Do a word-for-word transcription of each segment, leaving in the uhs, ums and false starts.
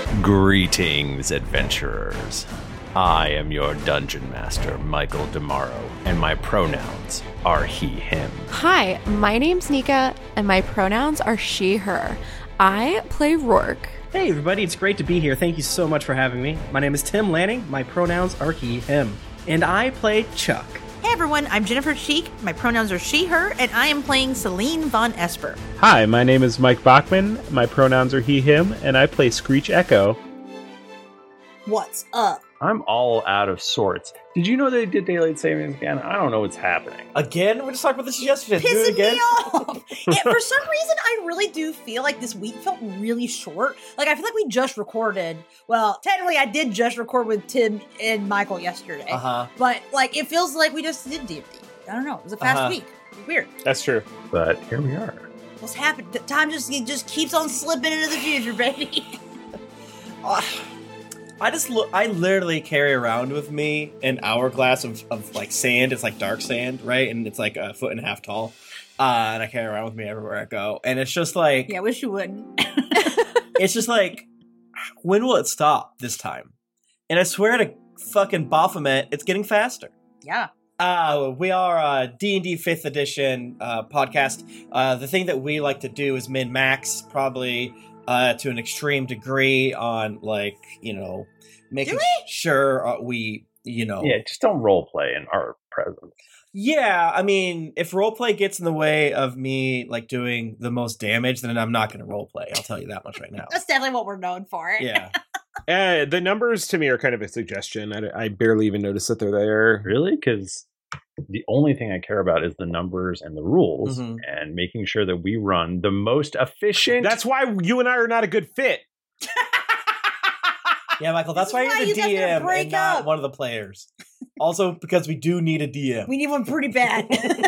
Greetings, adventurers. I am your dungeon master, Michael Demaro, and my pronouns are he, him. Hi, my name's Nika, and my pronouns are she, her. I play Rourke. Hey everybody, it's great to be here. Thank you so much for having me. My name is Tim Lanning, my pronouns are he, him. And I play Chuck. Hey everyone, I'm Jennifer Cheek, my pronouns are she, her, and I am playing Celine Von Esper. Hi, my name is Mike Bachman, my pronouns are he, him, and I play Screech Echo. What's up? I'm all out of sorts. Did you know they did daylight savings again? I don't know what's happening. Again? We just talked about this yesterday. Pissing Do it again? me off! Yeah, for some reason, I really do feel like this week felt really short. Like, I feel like we just recorded. Well, technically, I did just record with Tim and Michael yesterday. Uh-huh. But, like, it feels like we just did D and D. I don't know. It was a fast Uh-huh. week. Weird. That's true. But here we are. What's happened? The time just it just keeps on slipping into the future, baby. Uh, I just look, I literally carry around with me an hourglass of, of like sand. It's like dark sand, right? And it's like a foot and a half tall. Uh, and I carry around with me everywhere I go. And it's just like, Yeah, I wish you wouldn't. it's just like, when will it stop this time? And I swear to fucking Baphomet, it's getting faster. Yeah. Uh, we are a D and D fifth edition uh, podcast. Uh, the thing that we like to do is min-max, probably uh, to an extreme degree on, like, you know, making Do we? sure uh, we, you know... Yeah, just don't roleplay in our presence. Yeah, I mean, if roleplay gets in the way of me, like, doing the most damage, then I'm not going to roleplay. I'll tell you that much right now. That's definitely what we're known for. Yeah. Uh, the numbers to me are kind of a suggestion. I, I barely even notice that they're there. Really? Because the only thing I care about is the numbers and the rules Mhm. and making sure that we run the most efficient. That's why you and I are not a good fit. Yeah, Michael, that's This why is why you're you the guys D gotta M break and not up. one of the players. Also, because we do need a D M. We need one pretty bad.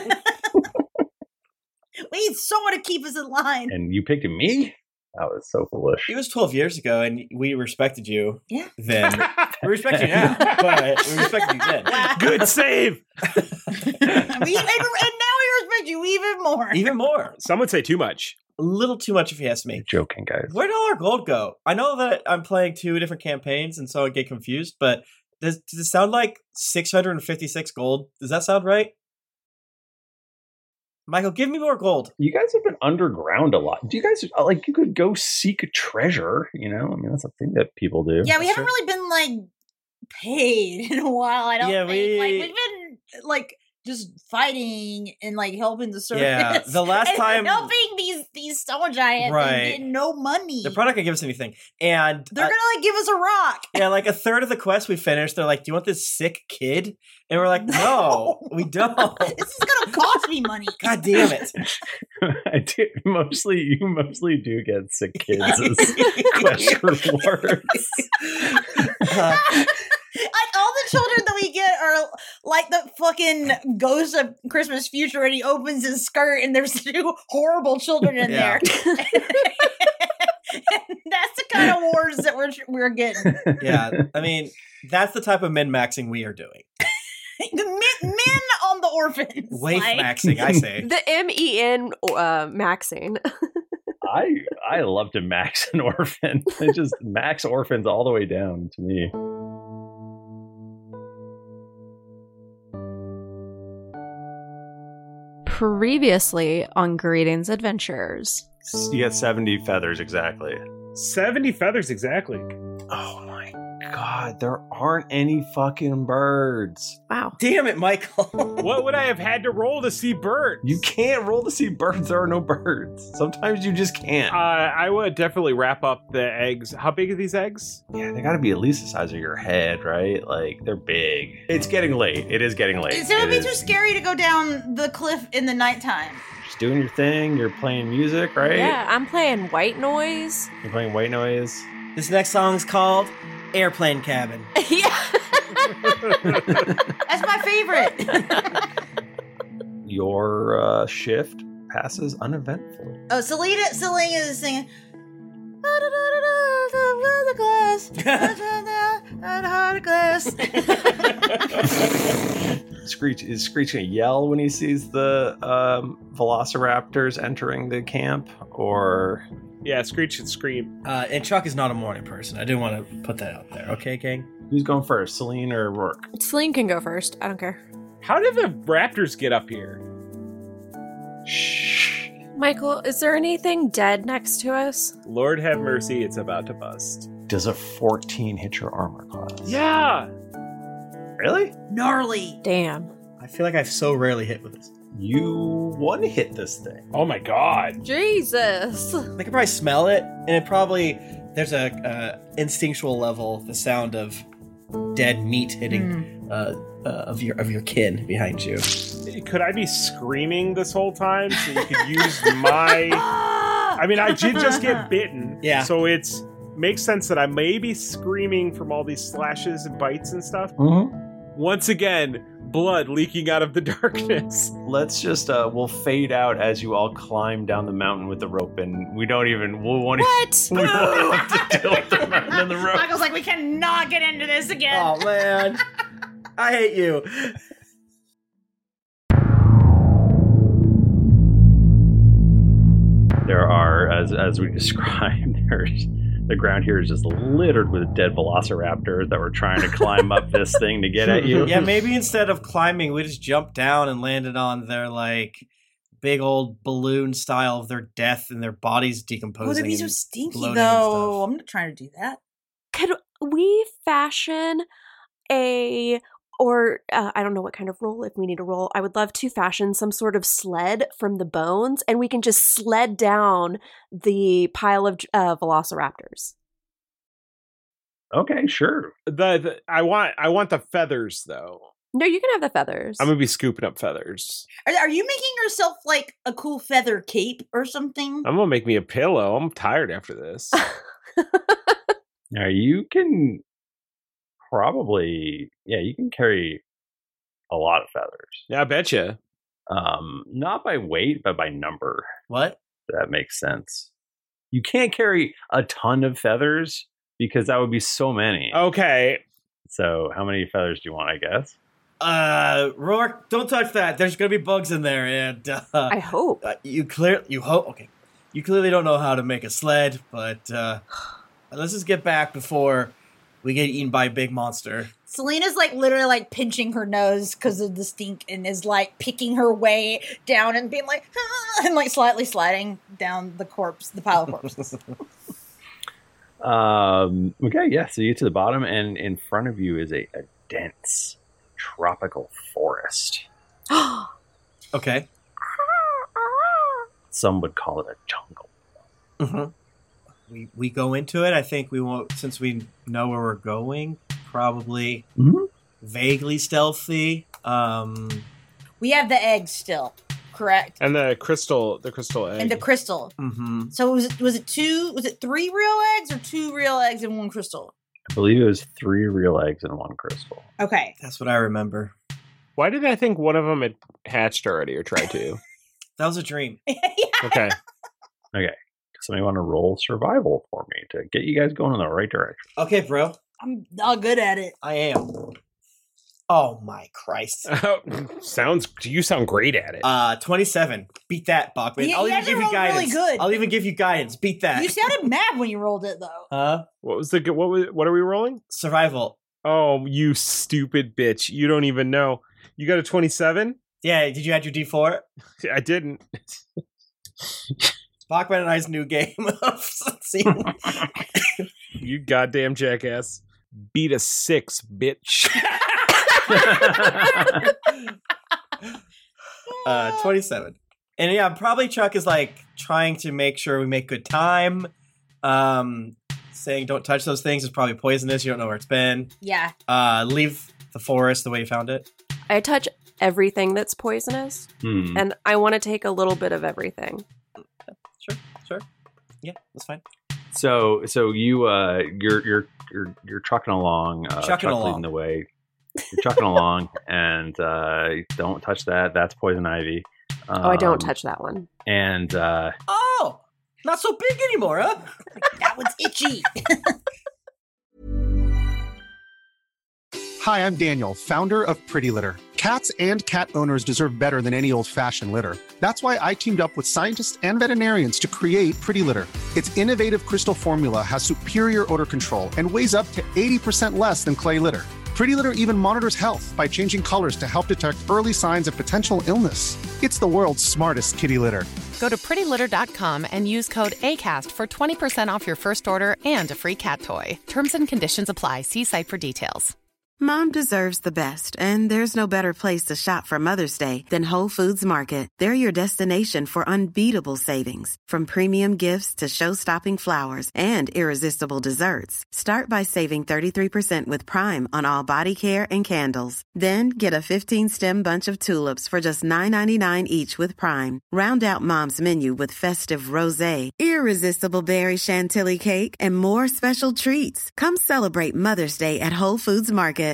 We need someone to keep us in line. And you picked me? That was so foolish. It was twelve years ago, and we respected you Yeah. then. We respect you now, but we respected you then. Good save. we, and, and now we respect you even more. Even more. Some would say too much. A little too much if you ask me. Joking, guys. Where did all our gold go? I know that I'm playing two different campaigns, and so I get confused, but does, does it sound like six hundred fifty-six gold? Does that sound right? Michael, give me more gold. You guys have been underground a lot. Do you guys, like, you could go seek a treasure, you know? I mean, that's a thing that people do. Yeah, we That's haven't true. really been like paid in a while. I don't Yeah, think. we- Like we've been like just fighting and like helping the service. Yeah, the last and time- helping these these stone giants Right. and getting no money. They're probably not going to give us anything. And They're uh, gonna like give us a rock. yeah, like a third of the quest we finished, they're like, do you want this sick kid? And we're like, no, we don't. This is gonna cost me money. God damn it. I do. Mostly, you mostly do get sick kids as quest rewards. Uh, Like all the children that we get are like the fucking ghost of Christmas Future, and he opens his skirt, and there's two horrible children in Yeah. there. And that's the kind of awards that we're we're getting. yeah, I mean, that's the type of min-maxing we are doing. The men, men on the orphans. Waif like- maxing, I say. The M E N uh, maxing. I I love to max an orphan. It just max orphans all the way down to me. Previously on Greetings Adventures. You get seventy feathers exactly. seventy feathers exactly. Oh my god, there aren't any fucking birds. Wow. Damn it, Michael. What would I have had to roll to see birds? You can't roll to see birds. There are no birds. Sometimes you just can't. Uh, I would definitely wrap up the eggs. How big are these eggs? Yeah, they got to be at least the size of your head, right? Like, they're big. It's getting late. It is getting late. So it would be is. too scary to go down the cliff in the nighttime. Just doing your thing. You're playing music, right? Yeah, I'm playing white noise. You're playing white noise. This next song is called Airplane Cabin. Yeah. That's my favorite. Your uh, shift passes uneventfully. Oh, Selena, Selena is singing. The glass, the heart glass. Screech is Screech gonna yell when he sees the um, velociraptors entering the camp, or Yeah, Screech should scream. Uh, and Chuck is not a morning person. I didn't want to put that out there. Okay, gang? Who's going first, Celine or Rourke? Celine can go first. I don't care. How did the raptors get up here? Shh. Michael, is there anything dead next to us? Lord have mercy, it's about to bust. Does a fourteen hit your armor class? Yeah! Really? Gnarly. Damn. I feel like I've so rarely hit with this. You one hit this thing. Oh my god. Jesus. I can probably smell it, and it probably, there's a uh, instinctual level, the sound of dead meat hitting uh, uh, of your of your kin behind you. Could I be screaming this whole time so you could use my... I mean, I did just get bitten. Yeah. So it's makes sense that I may be screaming from all these slashes and bites and stuff. Mm-hmm. Once again, blood leaking out of the darkness. Let's just uh we'll fade out as you all climb down the mountain with the rope, and we don't even we won't What? even, we won't have to deal with the mountain and the rope. Michael's like, we cannot get into this again. Oh, man. I hate you. There are, as as we described, there's the ground here is just littered with dead velociraptors that were trying to climb up this thing to get at you. Yeah, maybe instead of climbing, we just jumped down and landed on their, like, big old balloon style of their death and their bodies decomposing. Oh, they'd be so and stinky, bloating and though. stuff. I'm not trying to do that. Could we fashion a, or uh, I don't know what kind of roll, if we need a roll, I would love to fashion some sort of sled from the bones, and we can just sled down the pile of uh, velociraptors. Okay, sure. The, the I want I want the feathers though. No, you can have the feathers. I'm gonna be scooping up feathers. Are, are you making yourself like a cool feather cape or something? I'm gonna make me a pillow. I'm tired after this. Now you can probably, yeah, you can carry a lot of feathers. Yeah, I betcha. Um, not by weight, but by number. What? That makes sense. You can't carry a ton of feathers because that would be so many. Okay. So how many feathers do you want, I guess? Uh, Rourke, don't touch that. There's gonna be bugs in there, and uh, I hope. uh, you clear you hope. Okay, you clearly don't know how to make a sled, but uh, let's just get back before we get eaten by a big monster. Selena's like literally like pinching her nose because of the stink and is like picking her way down and being like, ah, and like slightly sliding down the corpse, the pile of corpses. Um, okay, yeah, so you get to the bottom, and in front of you is a, a dense tropical forest. Okay. Some would call it a jungle. Mm-hmm. We we go into it. I think we won't, since we know where we're going. Probably Mm-hmm. vaguely stealthy. Um, We have the eggs still, correct? And the crystal, the crystal egg. And the crystal. mm-hmm. So was it was it two? Was it three real eggs or two real eggs and one crystal? I believe it was three real eggs and one crystal. Okay. That's what I remember. Why did I think one of them had hatched already or tried to? That was a dream. yeah. Okay. Okay, somebody want to roll survival for me to get you guys going in the right direction? Okay, bro. I'm not good at it. I am. Oh my Christ. Sounds. You sound great at it. Uh, twenty-seven. Beat that, Bachman. Yeah, I'll you even guys give are you rolling really guidance. good. I'll even give you guidance. Beat that. You sounded mad when you rolled it, though. Huh? What was the? g- What was? What are we rolling? Survival. Oh, you stupid bitch! You don't even know. You got a twenty-seven? Yeah, did you add your D four? I didn't. Bachman and I's new game of seeing. You goddamn jackass! Beat a six, bitch. uh, twenty-seven. And yeah, probably Chuck is like trying to make sure we make good time. Um, saying don't touch those things is probably poisonous. You don't know where it's been. Yeah. Uh, leave the forest the way you found it. I touch everything that's poisonous, Hmm. and I want to take a little bit of everything. Sure, sure. Yeah, that's fine. So, so you, uh, you're you're you're you're trucking along, uh, Chucking Chuck along. leading the way. You're trucking along, and uh, don't touch that. That's poison ivy. Um, Oh, I don't touch that one. And uh, Oh, not so big anymore, huh? That one's itchy. Hi, I'm Daniel, founder of Pretty Litter. Cats and cat owners deserve better than any old-fashioned litter. That's why I teamed up with scientists and veterinarians to create Pretty Litter. Its innovative crystal formula has superior odor control and weighs up to eighty percent less than clay litter. Pretty Litter even monitors health by changing colors to help detect early signs of potential illness. It's the world's smartest kitty litter. Go to pretty litter dot com and use code ACAST for twenty percent off your first order and a free cat toy. Terms and conditions apply. See site for details. Mom deserves the best, and there's no better place to shop for Mother's Day than Whole Foods Market. They're your destination for unbeatable savings, from premium gifts to show-stopping flowers and irresistible desserts. Start by saving thirty-three percent with Prime on all body care and candles. Then get a fifteen-stem bunch of tulips for just nine ninety-nine each with Prime. Round out Mom's menu with festive rosé, irresistible berry chantilly cake, and more special treats. Come celebrate Mother's Day at Whole Foods Market.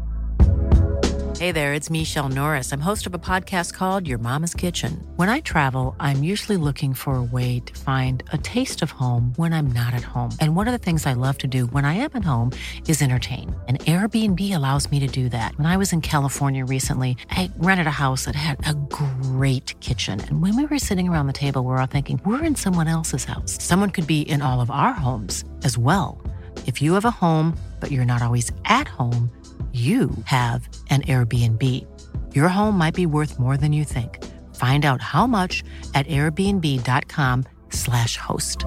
Hey there, it's Michelle Norris. I'm host of a podcast called Your Mama's Kitchen. When I travel, I'm usually looking for a way to find a taste of home when I'm not at home. And one of the things I love to do when I am at home is entertain. And Airbnb allows me to do that. When I was in California recently, I rented a house that had a great kitchen. And when we were sitting around the table, we were all thinking, we're in someone else's house. Someone could be in all of our homes as well. If you have a home, but you're not always at home, you have an Airbnb. Your home might be worth more than you think. Find out how much at airbnb.com slash host.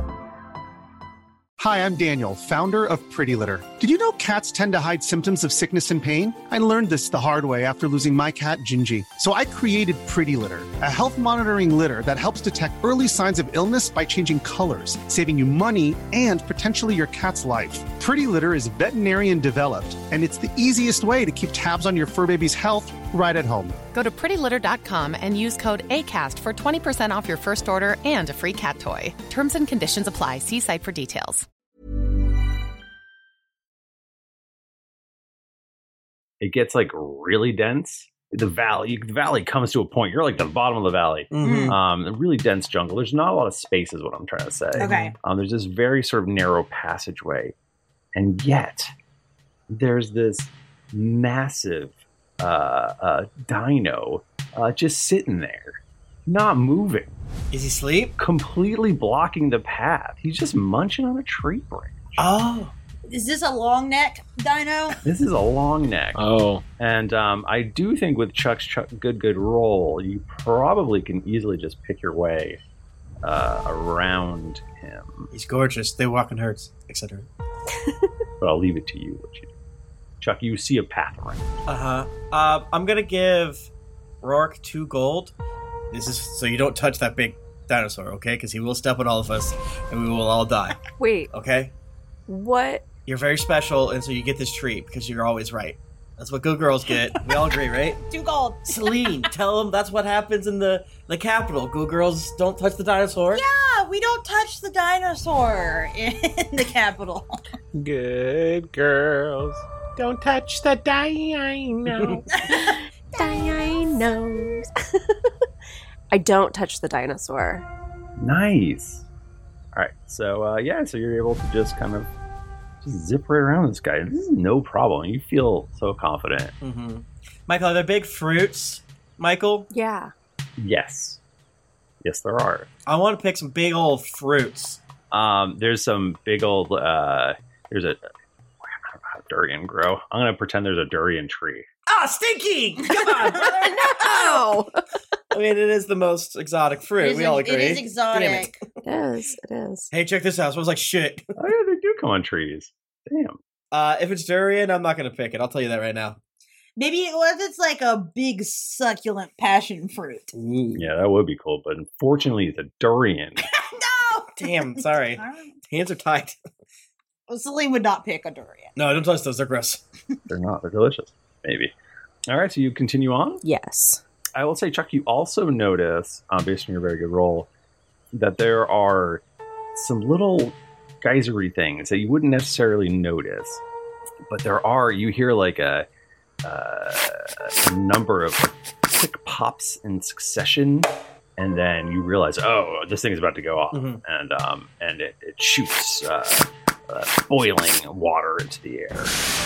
Hi, I'm Daniel, founder of Pretty Litter. Did you know cats tend to hide symptoms of sickness and pain? I learned this the hard way after losing my cat, Gingy. So I created Pretty Litter, a health monitoring litter that helps detect early signs of illness by changing colors, saving you money and potentially your cat's life. Pretty Litter is veterinarian developed, and it's the easiest way to keep tabs on your fur baby's health right at home. Go to pretty litter dot com and use code ACAST for twenty percent off your first order and a free cat toy. Terms and conditions apply. See site for details. It gets like really dense. The valley, the valley comes to a point. You're like the bottom of the valley. Mhm. Um, a really dense jungle. There's not a lot of space, is what I'm trying to say. Okay. Um, there's this very sort of narrow passageway, and yet there's this massive uh, uh, dino uh, just sitting there, not moving, Is he asleep? completely blocking the path. He's just munching on a tree branch. Oh. Is this a long neck dino? This is a long neck. Oh. And um, I do think with Chuck's Chuck good good roll, you probably can easily just pick your way uh, around him. He's gorgeous. They walk in herds, et cetera. But I'll leave it to you what you do. Chuck, you see a path around. Uh-huh. Uh, I'm gonna give Rourke two gold. This is so you don't touch that big dinosaur, okay? Because he will step on all of us, and we will all die. Wait, Okay? what? You're very special, and so you get this treat because you're always right. That's what good girls get. We all agree, right? Two gold. Celine, tell them that's what happens in the, the capital. Good girls don't touch the dinosaur. Yeah, we don't touch the dinosaur in the capital. Good girls. Don't touch the dino. Dinos. I don't touch the dinosaur. Nice. All right. So, uh, yeah, so you're able to just kind of just zip right around this guy. This is no problem. You feel so confident. Mm-hmm. Michael, are there big fruits? Michael? Yeah. Yes. Yes, there are. I want to pick some big old fruits. Um, there's some big old, uh, there's a, I don't know how durian grow. I'm going to pretend there's a durian tree. Ah, Stinky! Come on, brother! No! I mean, it is the most exotic fruit. It is we all ex- agree. It is exotic. Damn it. It is. It is. Hey, check this out. Smells like shit. Oh, yeah, they do come on trees. Damn. Uh, if it's durian, I'm not going to pick it. I'll tell you that right now. Maybe what if it's like a big succulent passion fruit? Ooh. Yeah, that would be cool. But unfortunately, it's a durian. No! Damn, sorry. All right. Hands are tied. Well, Celine would not pick a durian. No, don't touch those. They're gross. They're not. They're delicious. Maybe. All right, so you continue on. Yes. I will say, Chuck, you also notice, uh, based on your very good roll, that there are some little geysery things that you wouldn't necessarily notice. But there are, you hear like a, uh, a number of quick pops in succession, and then you realize, oh, this thing is about to go off. Mhm. And um, and it, it shoots uh, uh, boiling water into the air. I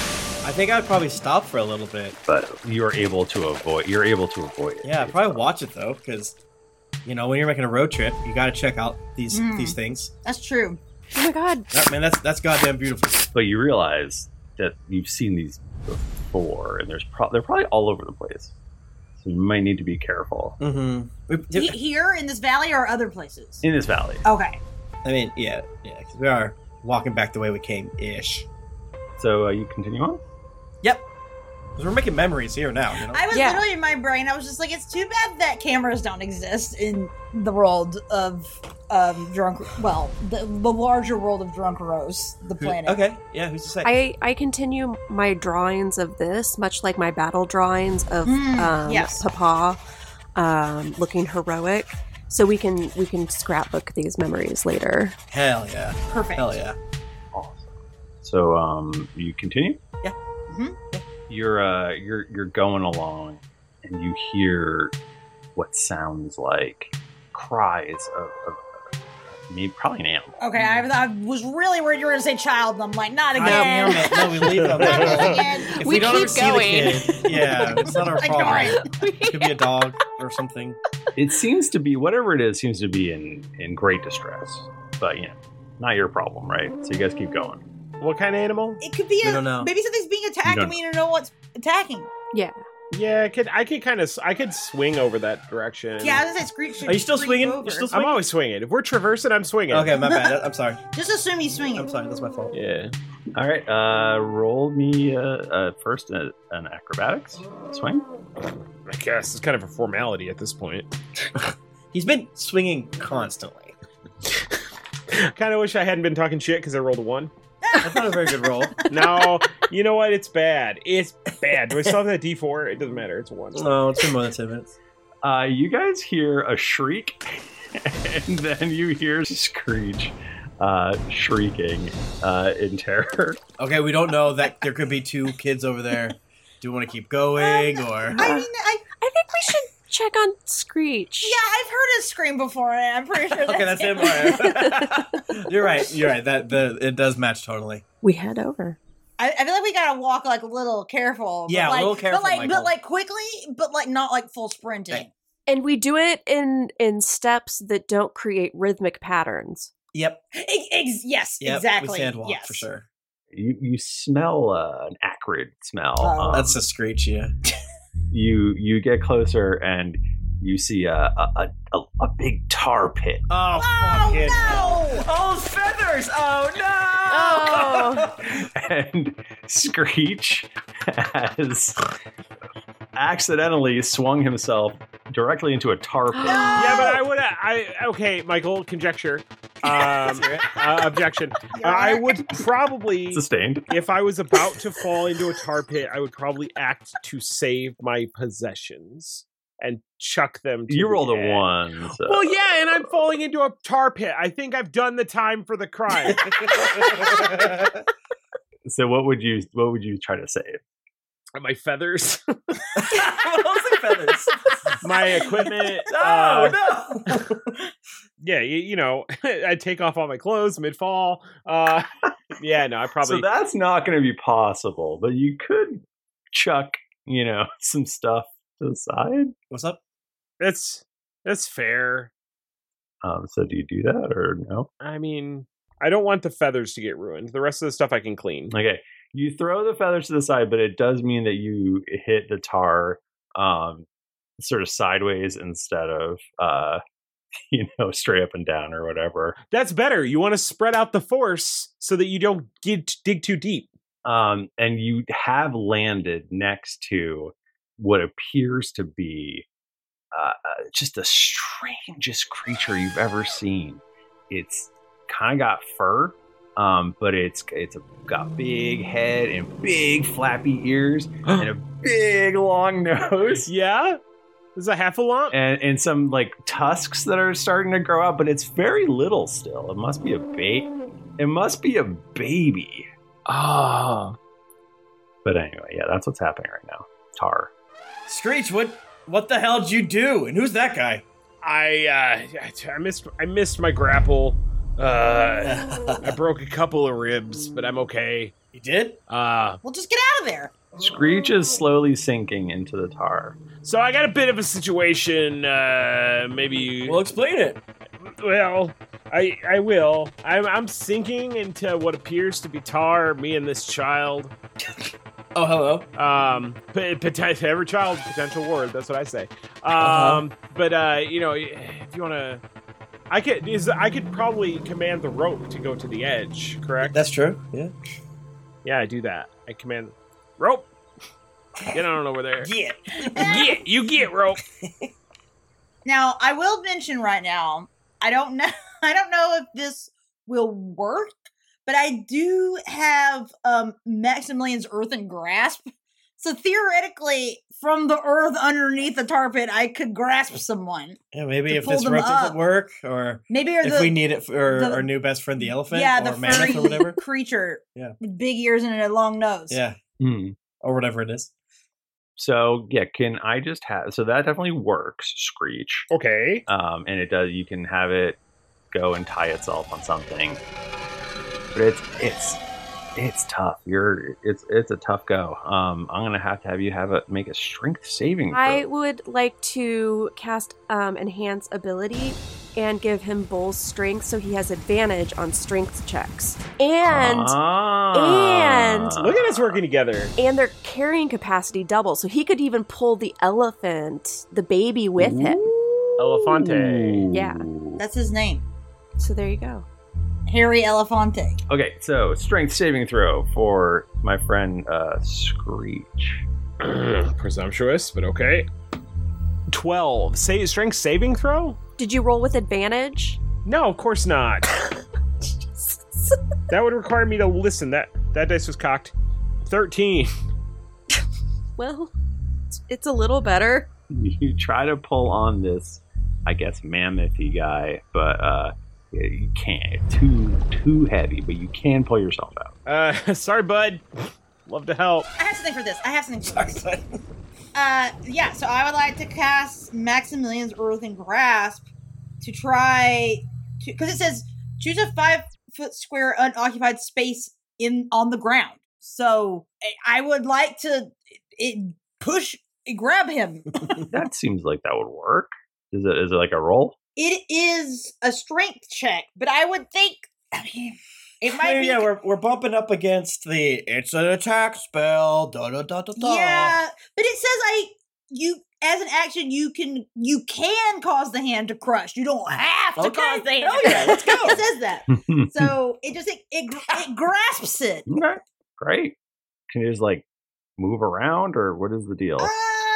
I think I'd probably stop for a little bit. But you're able to avoid. You're able to avoid it. Yeah, I'd probably watch it though, because you know when you're making a road trip, you got to check out these Mm. these things. That's true. Oh my god. That, man, that's that's goddamn beautiful. But you realize that you've seen these before, and there's pro- they're probably all over the place. So you might need to be careful Mm-hmm. He- Here in this valley or other places? in this valley. Okay. I mean, yeah, yeah, because we are walking back the way we came, ish. So uh, you continue on. Yep. Because we're making memories here now. You know. I was Yeah. literally in my brain, I was just like, it's too bad that cameras don't exist in the world of um, Drunk, well, the, the larger world of Drunk Rose, the Who- planet. Okay. Yeah. Who's to say? I, I continue my drawings of this, much like my battle drawings of Mm, um, yes. Papa um, looking heroic. So we can we can scrapbook these memories later. Hell yeah. Perfect. Hell yeah. Awesome. So um, you continue. Yeah. Mhm. You're uh, you're you're going along, and you hear what sounds like cries of, of, of maybe probably an animal. Okay, I, I was really worried you were going to say child, and I'm like, not God again. damn it. No, we leave them. Not again. If We we, don't keep ever see the going. kid, yeah, it's not our Ignore problem. it. It could be a dog or something. It seems to be whatever it is seems to be in in great distress, but you know, not your problem, right? So you guys keep going. What kind of animal? It could be We a, don't know. maybe something's being attacked don't and we don't know what's attacking. Yeah. Yeah, I could. I could kind of. I could swing over that direction. Yeah, I was going to say Screech should Are you still creep swinging? over. You're still I'm swinging? always swinging. If we're traversing, I'm swinging. Okay, my bad. I'm sorry. Just assume he's swinging. I'm sorry. That's my fault. Yeah. All right, uh, roll me uh, uh, first uh, an acrobatics swing. I guess it's kind of a formality at this point. He's been swinging constantly. Kind of wish I hadn't been talking shit because I rolled a one. That's not a very good roll. No, you know what? It's bad. It's bad. Do I still have that D four? It doesn't matter. It's a one. No, it's been more than ten minutes. Uh, you guys hear a shriek, and then you hear Screech uh, shrieking uh, in terror. Okay, we don't know that there could be two kids over there. Do we want to keep going, or I mean, I, I think we should check on Screech. yeah, I've heard his scream before, and I'm pretty sure that's okay, that's him. All right. You're right. You're right. That the it does match totally. We head over. I, I feel like we gotta walk like a little careful. but Yeah, a like, little careful, but like, Michael. but like quickly, but like not like full sprinting. Hey. And we do it in in steps that don't create rhythmic patterns. Yep. Ex- ex- yes, Yep. exactly. We sandwalk yes. for sure. You you smell uh, an acrid smell. Oh. Um, That's a Screech. Yeah. you you get closer and you see a a, a, a big tar pit. Oh, Oh fuck it. no! Oh, feathers! Oh no! Oh. And Screech has accidentally swung himself directly into a tar pit. Yeah, but I would. I okay, Michael. Conjecture. Um, uh, objection. Uh, I would probably, Sustained. if I was about to fall into a tar pit, I would probably act to save my possessions and chuck them. To You the rolled a edge. one. So. Well, yeah, and I'm falling into a tar pit. I think I've done the time for the crime. So what would you what would you try to save? My feathers, Mostly feathers. my equipment. No, uh, no. Yeah, you, you know, I take off all my clothes mid fall. Uh, yeah, no, I probably. So that's not going to be possible, but you could chuck, you know, some stuff to the side. What's up? That's that's fair. Um, so do you do that or no? I mean, I don't want the feathers to get ruined. The rest of the stuff I can clean. Okay, you throw the feathers to the side, but it does mean that you hit the tar um, sort of sideways instead of, uh, you know, straight up and down or whatever. That's better. You want to spread out the force so that you don't get dig too deep. Um, and you have landed next to what appears to be uh, uh, just the strangest creature you've ever seen. It's kind of got fur, um, but it's it's a, got big head and big flappy ears and a big long nose. Yeah, this is a heffalump. And, and some like tusks that are starting to grow out, but it's very little still. It must be a ba- It must be a baby. Oh. But anyway, yeah, that's what's happening right now. Tar. Screech, what what the hell did you do? And who's that guy? I uh, I missed I missed my grapple. Uh, I broke a couple of ribs, but I'm okay. You did? Uh, Well, just get out of there. Screech is slowly sinking into the tar. so I got a bit of a situation. Uh, maybe. Well, explain it. Well, I I will. I'm I'm sinking into what appears to be tar. Me and this child. Oh, hello. Um, p- pot- every child potential ward. That's what I say. Um, Uh-huh. but uh, you know, if you want to, I could is I could probably command the rope to go to the edge. Correct? That's true. Yeah. Yeah, I do that. I command rope. Get on over there. Yeah. Get you get rope. Now, I will mention right now, I don't know I don't know if this will work, but I do have um Maximilian's Earthen Grasp. So theoretically, from the earth underneath the tar pit, I could grasp someone. Yeah, maybe To if pull this them rope doesn't up. work, or Maybe or if the we need it for the- our new best friend, the elephant, yeah, or the mammoth, furry or whatever. creature Yeah. with big ears and a long nose. Yeah, Hmm. or whatever it is. So yeah, can I just have? So that definitely works, Screech. Okay. Um, and it does. You can have it go and tie itself on something, but it's it's it's tough. You're it's it's a tough go. Um, I'm gonna have to have you have it make a strength saving. I throw. would like to cast um, Enhance Ability and give him Bull's Strength so he has advantage on strength checks. And Ah. and- Look at us working together. and their carrying capacity double, so he could even pull the elephant, the baby, with him. Elefante. Yeah. That's his name. So there you go. Harry Elefante. Okay, so strength saving throw for my friend uh, Screech. Presumptuous, but okay. Twelve. Say strength saving throw? Did you roll with advantage? No, of course not. That would require me to listen. That that dice was cocked. Thirteen. Well, it's- it's a little better. You try to pull on this, I guess, mammothy guy, but uh, yeah, you can't. Too too heavy, but you can pull yourself out. Uh, sorry, bud. Love to help. I have something for this. I have something for this. Uh, yeah, so I would like to cast Maximilian's Earthen Grasp to try to, because it says choose a five foot square unoccupied space in on the ground. So I- I would like to it, push, grab him. That seems like that would work. Is it? Is it like a roll? It is a strength check, but I would think, I mean, it might yeah, be. yeah, we're we're bumping up against the it's an attack spell. Da da da da da. Yeah, but it says I you as an action you can you can cause the hand to crush. You don't have to Okay, cause the hand. hell to yeah, crush. let's go. It says that. So it just it it, it grasps it. Okay, great. Can you just like move around, or what is the deal? Uh,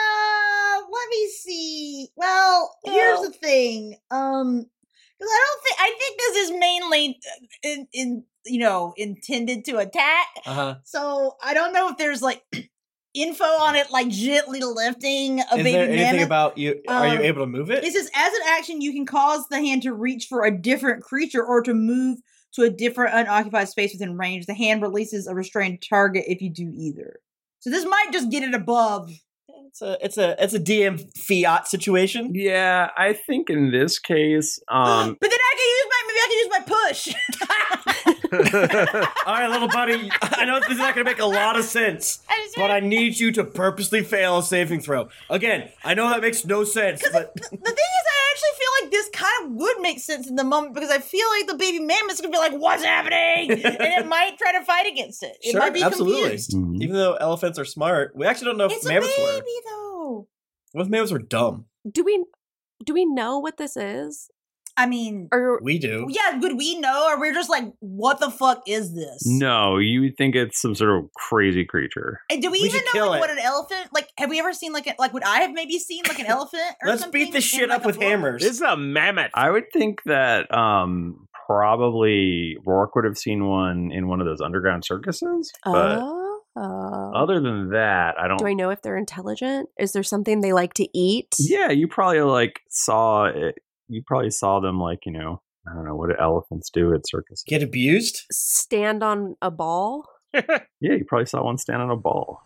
let me see. Well, here's the thing. Um, because I don't think I think this is mainly uh, in in you know intended to attack. Uh huh. So I don't know if there's like info on it, like gently lifting a Is baby there anything mammoth. about you? Are you Um, able to move it? It says, as an action, you can cause the hand to reach for a different creature or to move to a different unoccupied space within range. The hand releases a restrained target if you do either. So this might just get it above. It's a it's a it's a D M fiat situation. Yeah, I think in this case, um, But then I can use my maybe I can use my push. All right, little buddy. I know this is not going to make a lot of sense, I just but I need you to purposely fail a saving throw. Again, I know that makes no sense, but The thing is, I actually feel like this kind of would make sense in the moment because I feel like the baby mammoth's gonna be like, "What's happening?" and it might try to fight against it. It sure, might be absolutely. confused. Mhm. Even though elephants are smart, we actually don't know if It's a mammoths baby, were. though. What if mammoths were dumb? Do we do we know what this is? I mean, Or We do. yeah, would we know, or we're just like, "What the fuck is this?" no, you would think it's some sort of crazy creature. And do we, We even should know kill like, it. what an elephant? Like, have we ever seen like a, like would I have maybe seen like an elephant? Or Let's something beat this in, shit like, up a with book? hammers. This is a mammoth. I would think that um, probably Rourke would have seen one in one of those underground circuses, but oh. other than that, I don't. Do I know if they're intelligent? Is there something they like to eat? Yeah, you probably like saw it. You probably saw them like you know. I don't know what do elephants do at circuses. Get abused? Stand on a ball? Yeah, you probably saw one stand on a ball.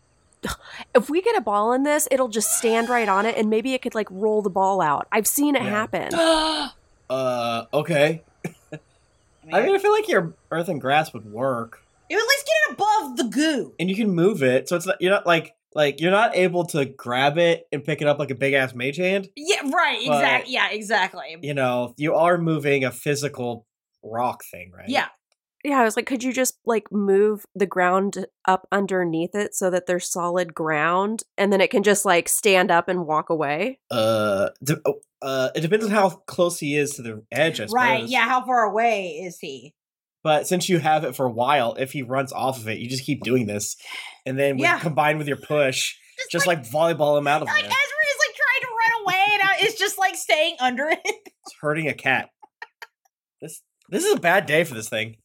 If we get a ball in this, it'll just stand right on it and maybe it could like roll the ball out. I've seen it Yeah. happen. Uh, okay. I mean, I feel like your earthen grasp would work. It would at least get it above the goo. And you can move it, so it's not, you're not like like you're not able to grab it and pick it up like a big ass mage hand. Yeah, right. But- Exactly. Yeah, exactly. You know, you are moving a physical rock thing, right? Yeah. Yeah, I was like, could you just like move the ground up underneath it so that there's solid ground and then it can just like stand up and walk away? Uh, de- uh, it depends on how close he is to the edge, I suppose. Right. Yeah. How far away is he? But since you have it for a while, if he runs off of it, you just keep doing this, and then with, Yeah. combined with your push, Just, just like- like, volleyball him out of Like there. Ezra is like trying to run away, and I- it's just like staying under it. It's hurting a cat. This this is a bad day for this thing.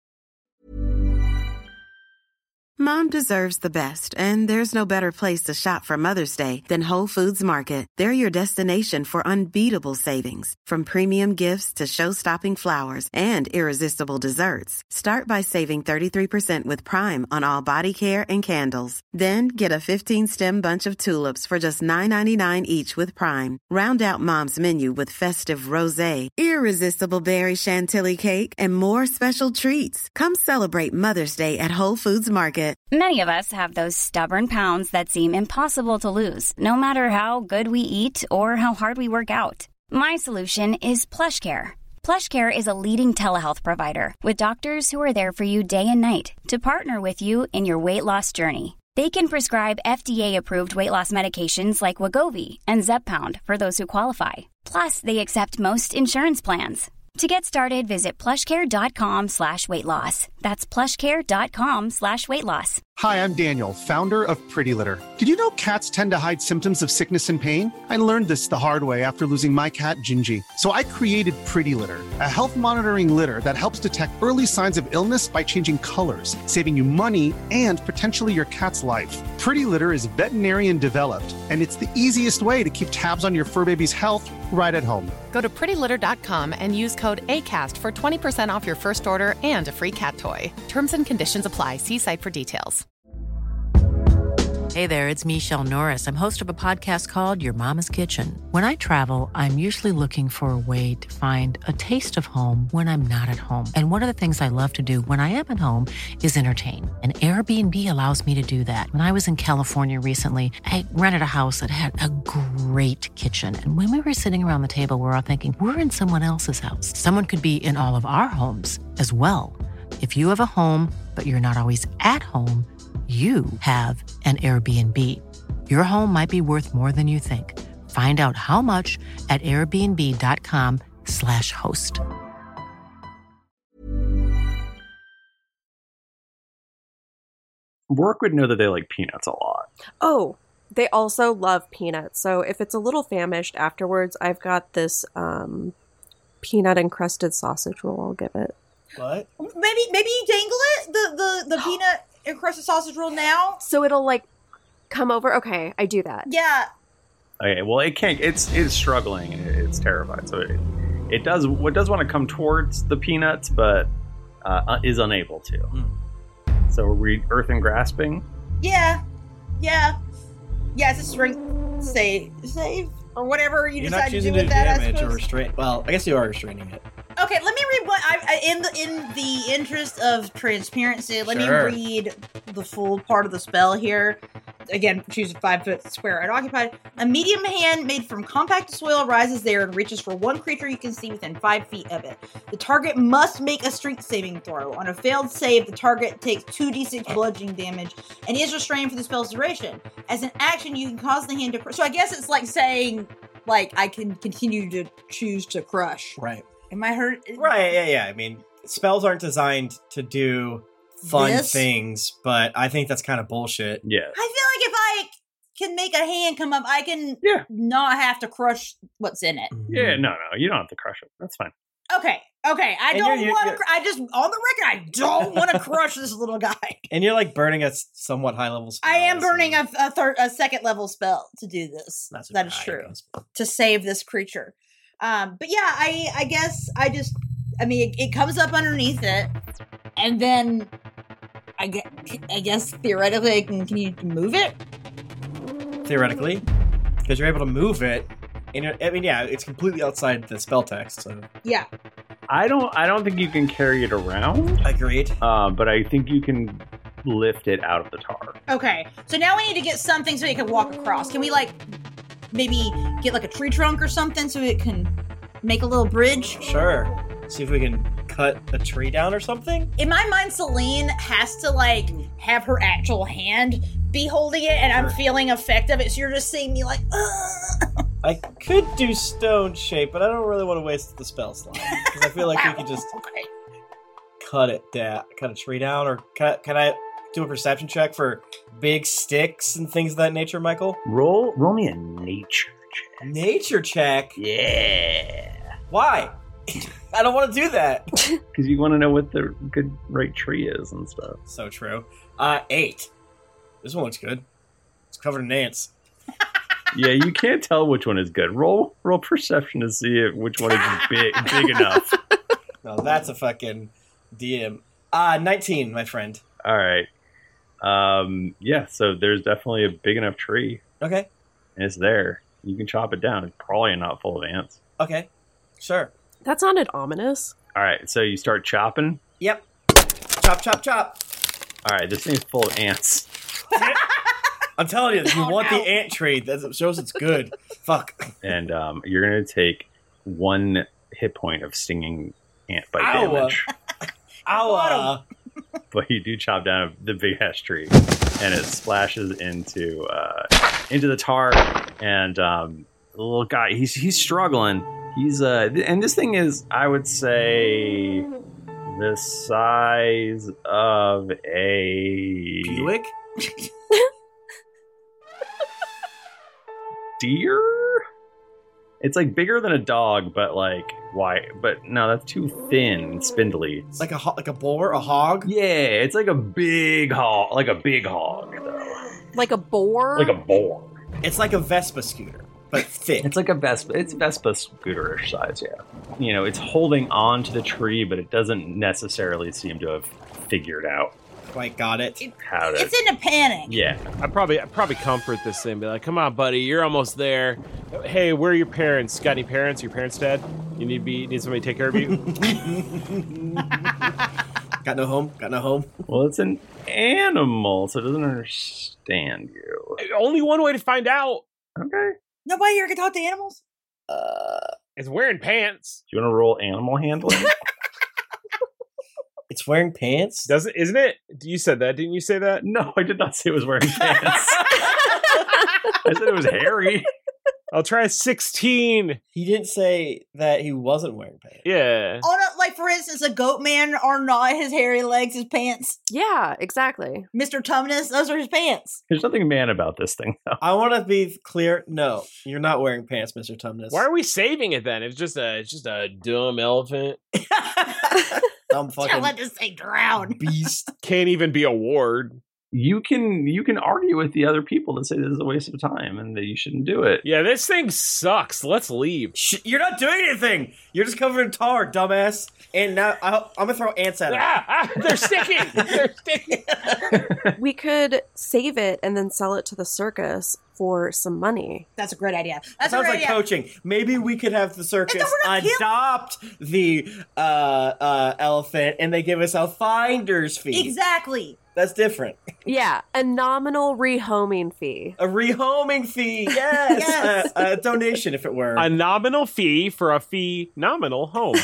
Mom deserves the best, and there's no better place to shop for Mother's Day than Whole Foods Market. They're your destination for unbeatable savings, from premium gifts to show-stopping flowers and irresistible desserts. Start by saving thirty-three percent with Prime on all body care and candles. Then get a fifteen-stem bunch of tulips for just nine ninety-nine each with Prime. Round out Mom's menu with festive rosé, irresistible berry chantilly cake, and more special treats. Come celebrate Mother's Day at Whole Foods Market. Many of us have those stubborn pounds that seem impossible to lose, no matter how good we eat or how hard we work out. My solution is PlushCare. PlushCare is a leading telehealth provider with doctors who are there for you day and night to partner with you in your weight loss journey. They can prescribe F D A-approved weight loss medications like Wegovy and Zepbound for those who qualify. Plus, they accept most insurance plans. To get started, visit plushcare.com slash weight loss. That's plushcare.com slash weight loss. Hi, I'm Daniel, founder of Pretty Litter. Did you know cats tend to hide symptoms of sickness and pain? I learned this the hard way after losing my cat, Gingy. So I created Pretty Litter, a health monitoring litter that helps detect early signs of illness by changing colors, saving you money and potentially your cat's life. Pretty Litter is veterinarian developed, and it's the easiest way to keep tabs on your fur baby's health right at home. Go to pretty litter dot com and use code ACAST for twenty percent off your first order and a free cat toy. Terms and conditions apply. See site for details. Hey there, it's Michelle Norris. I'm host of a podcast called Your Mama's Kitchen. When I travel, I'm usually looking for a way to find a taste of home when I'm not at home. And one of the things I love to do when I am at home is entertain. And Airbnb allows me to do that. When I was in California recently, I rented a house that had a great kitchen. And when we were sitting around the table, we were all thinking, we're in someone else's house. Someone could be in all of our homes as well. If you have a home, but you're not always at home, you have an Airbnb. Your home might be worth more than you think. Find out how much at airbnb.com slash host. Rourke would know that they like peanuts a lot. Oh, they also love peanuts. So if it's a little famished afterwards, I've got this um, peanut encrusted sausage roll. I'll give it. What? Maybe maybe you dangle it the the the peanut encrusted sausage roll now. So it'll like come over. Okay, I do that. Yeah. Okay, well, it can't. It's it's struggling and it, it's terrified. So it, it does. What does want to come towards the peanuts, but uh, is unable to. Mm. So are we earth and grasping? Yeah. Yeah. Yeah. It's a strength save save or whatever you You're decide not to do choosing with to that. I damage or suppose. restrain. Well, I guess you are restraining it. Okay, let me read what I, I in the in the interest of transparency. Let Sure. me read the full part of the spell here. Again, choose a five foot square unoccupied. A medium hand made from compact soil rises there and reaches for one creature you can see within five feet of it. The target must make a strength saving throw. On a failed save, the target takes two d six bludgeoning damage and is restrained for the spell's duration. As an action, you can cause the hand to. Cr- so I guess it's like saying, like I can continue to choose to crush. Right. Am I hurt? Right, yeah, yeah. I mean, spells aren't designed to do fun This? things, but I think that's kind of bullshit. Yeah. I feel like if I can make a hand come up, I can Yeah. not have to crush what's in it. Yeah. No, no, you don't have to crush it. That's fine. Okay, okay. I And don't you're- you're- want to. you're- Cr- I just on the record, I don't want to crush this little guy. And you're like burning a s- somewhat high level spell. I am so burning a, a third, a second level spell to do this. That's That okay, is I true. guess. To save this creature. Um, but yeah, I I guess I just. I mean, it, it comes up underneath it, and then I guess, I guess theoretically, I can can you move it? Theoretically, because you're able to move it. And you're- I mean, yeah, it's completely outside the spell text. So Yeah. I don't. I don't think you can carry it around. agreed. Uh, but I think you can lift it out of the tar. Okay, so now we need to get something so we can walk across. Can we, like, maybe get, like, a tree trunk or something so it can make a little bridge? Sure. See if we can cut a tree down or something? In my mind, Celine has to, like, have her actual hand be holding it, and I'm feeling effect of it, so you're just seeing me like, ugh. I could do stone shape, but I don't really want to waste the spell slot. Because I feel like we could just Okay. cut it down, cut a tree down, or can, can I do a perception check for big sticks and things of that nature, Michael? Roll, roll me a nature check. Nature check? Yeah. Why? I don't want to do that. Because you want to know what the good right tree is and stuff. So true. Uh, eight. This one looks good. It's covered in ants. Yeah, you can't tell which one is good. Roll, roll perception to see if which one is big, big enough. No, that's a fucking D M. Uh, nineteen, my friend. All right. Um, yeah, so there's definitely a big enough tree. Okay. And it's there. You can chop it down. It's probably not full of ants. Okay. Sure. That sounded ominous. All right, so you start chopping. Yep. Chop, chop, chop. All right, this thing's full of ants. I'm telling you, if you Oh, want no. the ant tree, that shows it's good. Fuck. And um, you're going to take one hit point of stinging ant bite Ow. damage. Ow. But you do chop down the big ass tree, and it splashes into uh, into the tar. And um, the little guy, he's he's struggling. He's uh, th- and this thing is, I would say, the size of a Buick? deer. It's like bigger than a dog, but like why? But no, that's too thin and spindly. Like a ho- like a boar, a hog? Yeah, it's like a big hog, like a big hog, though. Like a boar? Like a boar. It's like a Vespa scooter, but thick. It's like a Vespa. It's Vespa scooterish size, yeah. You know, it's holding on to the tree, but it doesn't necessarily seem to have figured out Quite got it. how to. It's in a panic. Yeah. I'd probably I'd probably comfort this thing, be like, come on, buddy, you're almost there. Hey, where are your parents? Got any parents? Your parents dead? You need be need somebody to take care of you? Got no home? Got no home? Well, it's an animal, so it doesn't understand you. Only one way to find out Okay. Nobody here can talk to animals? Uh, is wearing pants. Do you want to roll animal handling? it's wearing pants? Doesn't isn't it? You said that, didn't you say that? No, I did not say it was wearing pants. I said it was hairy. I'll try a sixteen. He didn't say that he wasn't wearing pants. Yeah. Oh, no, like, for instance, a goat man are not his hairy legs, his pants. Yeah, exactly. Mister Tumnus, those are his pants. There's nothing man about this thing, though. I want to be clear. No, you're not wearing pants, Mister Tumnus. Why are we saving it then? It's just a it's just a dumb elephant. Dumb fucking Let this thing drown. beast. Can't even be a ward. You can you can argue with the other people that say this is a waste of time and that you shouldn't do it. Yeah, this thing sucks. Let's leave. Shh, you're not doing anything. You're just covered in tar, dumbass. And now I, I'm gonna throw ants at it. Ah, ah, they're sticking. They're sticking. We could save it and then sell it to the circus for some money. That's a great idea. That That's a sounds great like idea. coaching. Maybe we could have the circus And then we're gonna kill- adopt the uh, uh, elephant, and they give us a finder's fee. Exactly. That's different. Yeah, a nominal rehoming fee. A rehoming fee. Yes. Yes. A, a donation, if it were. A nominal fee for a fee nominal home.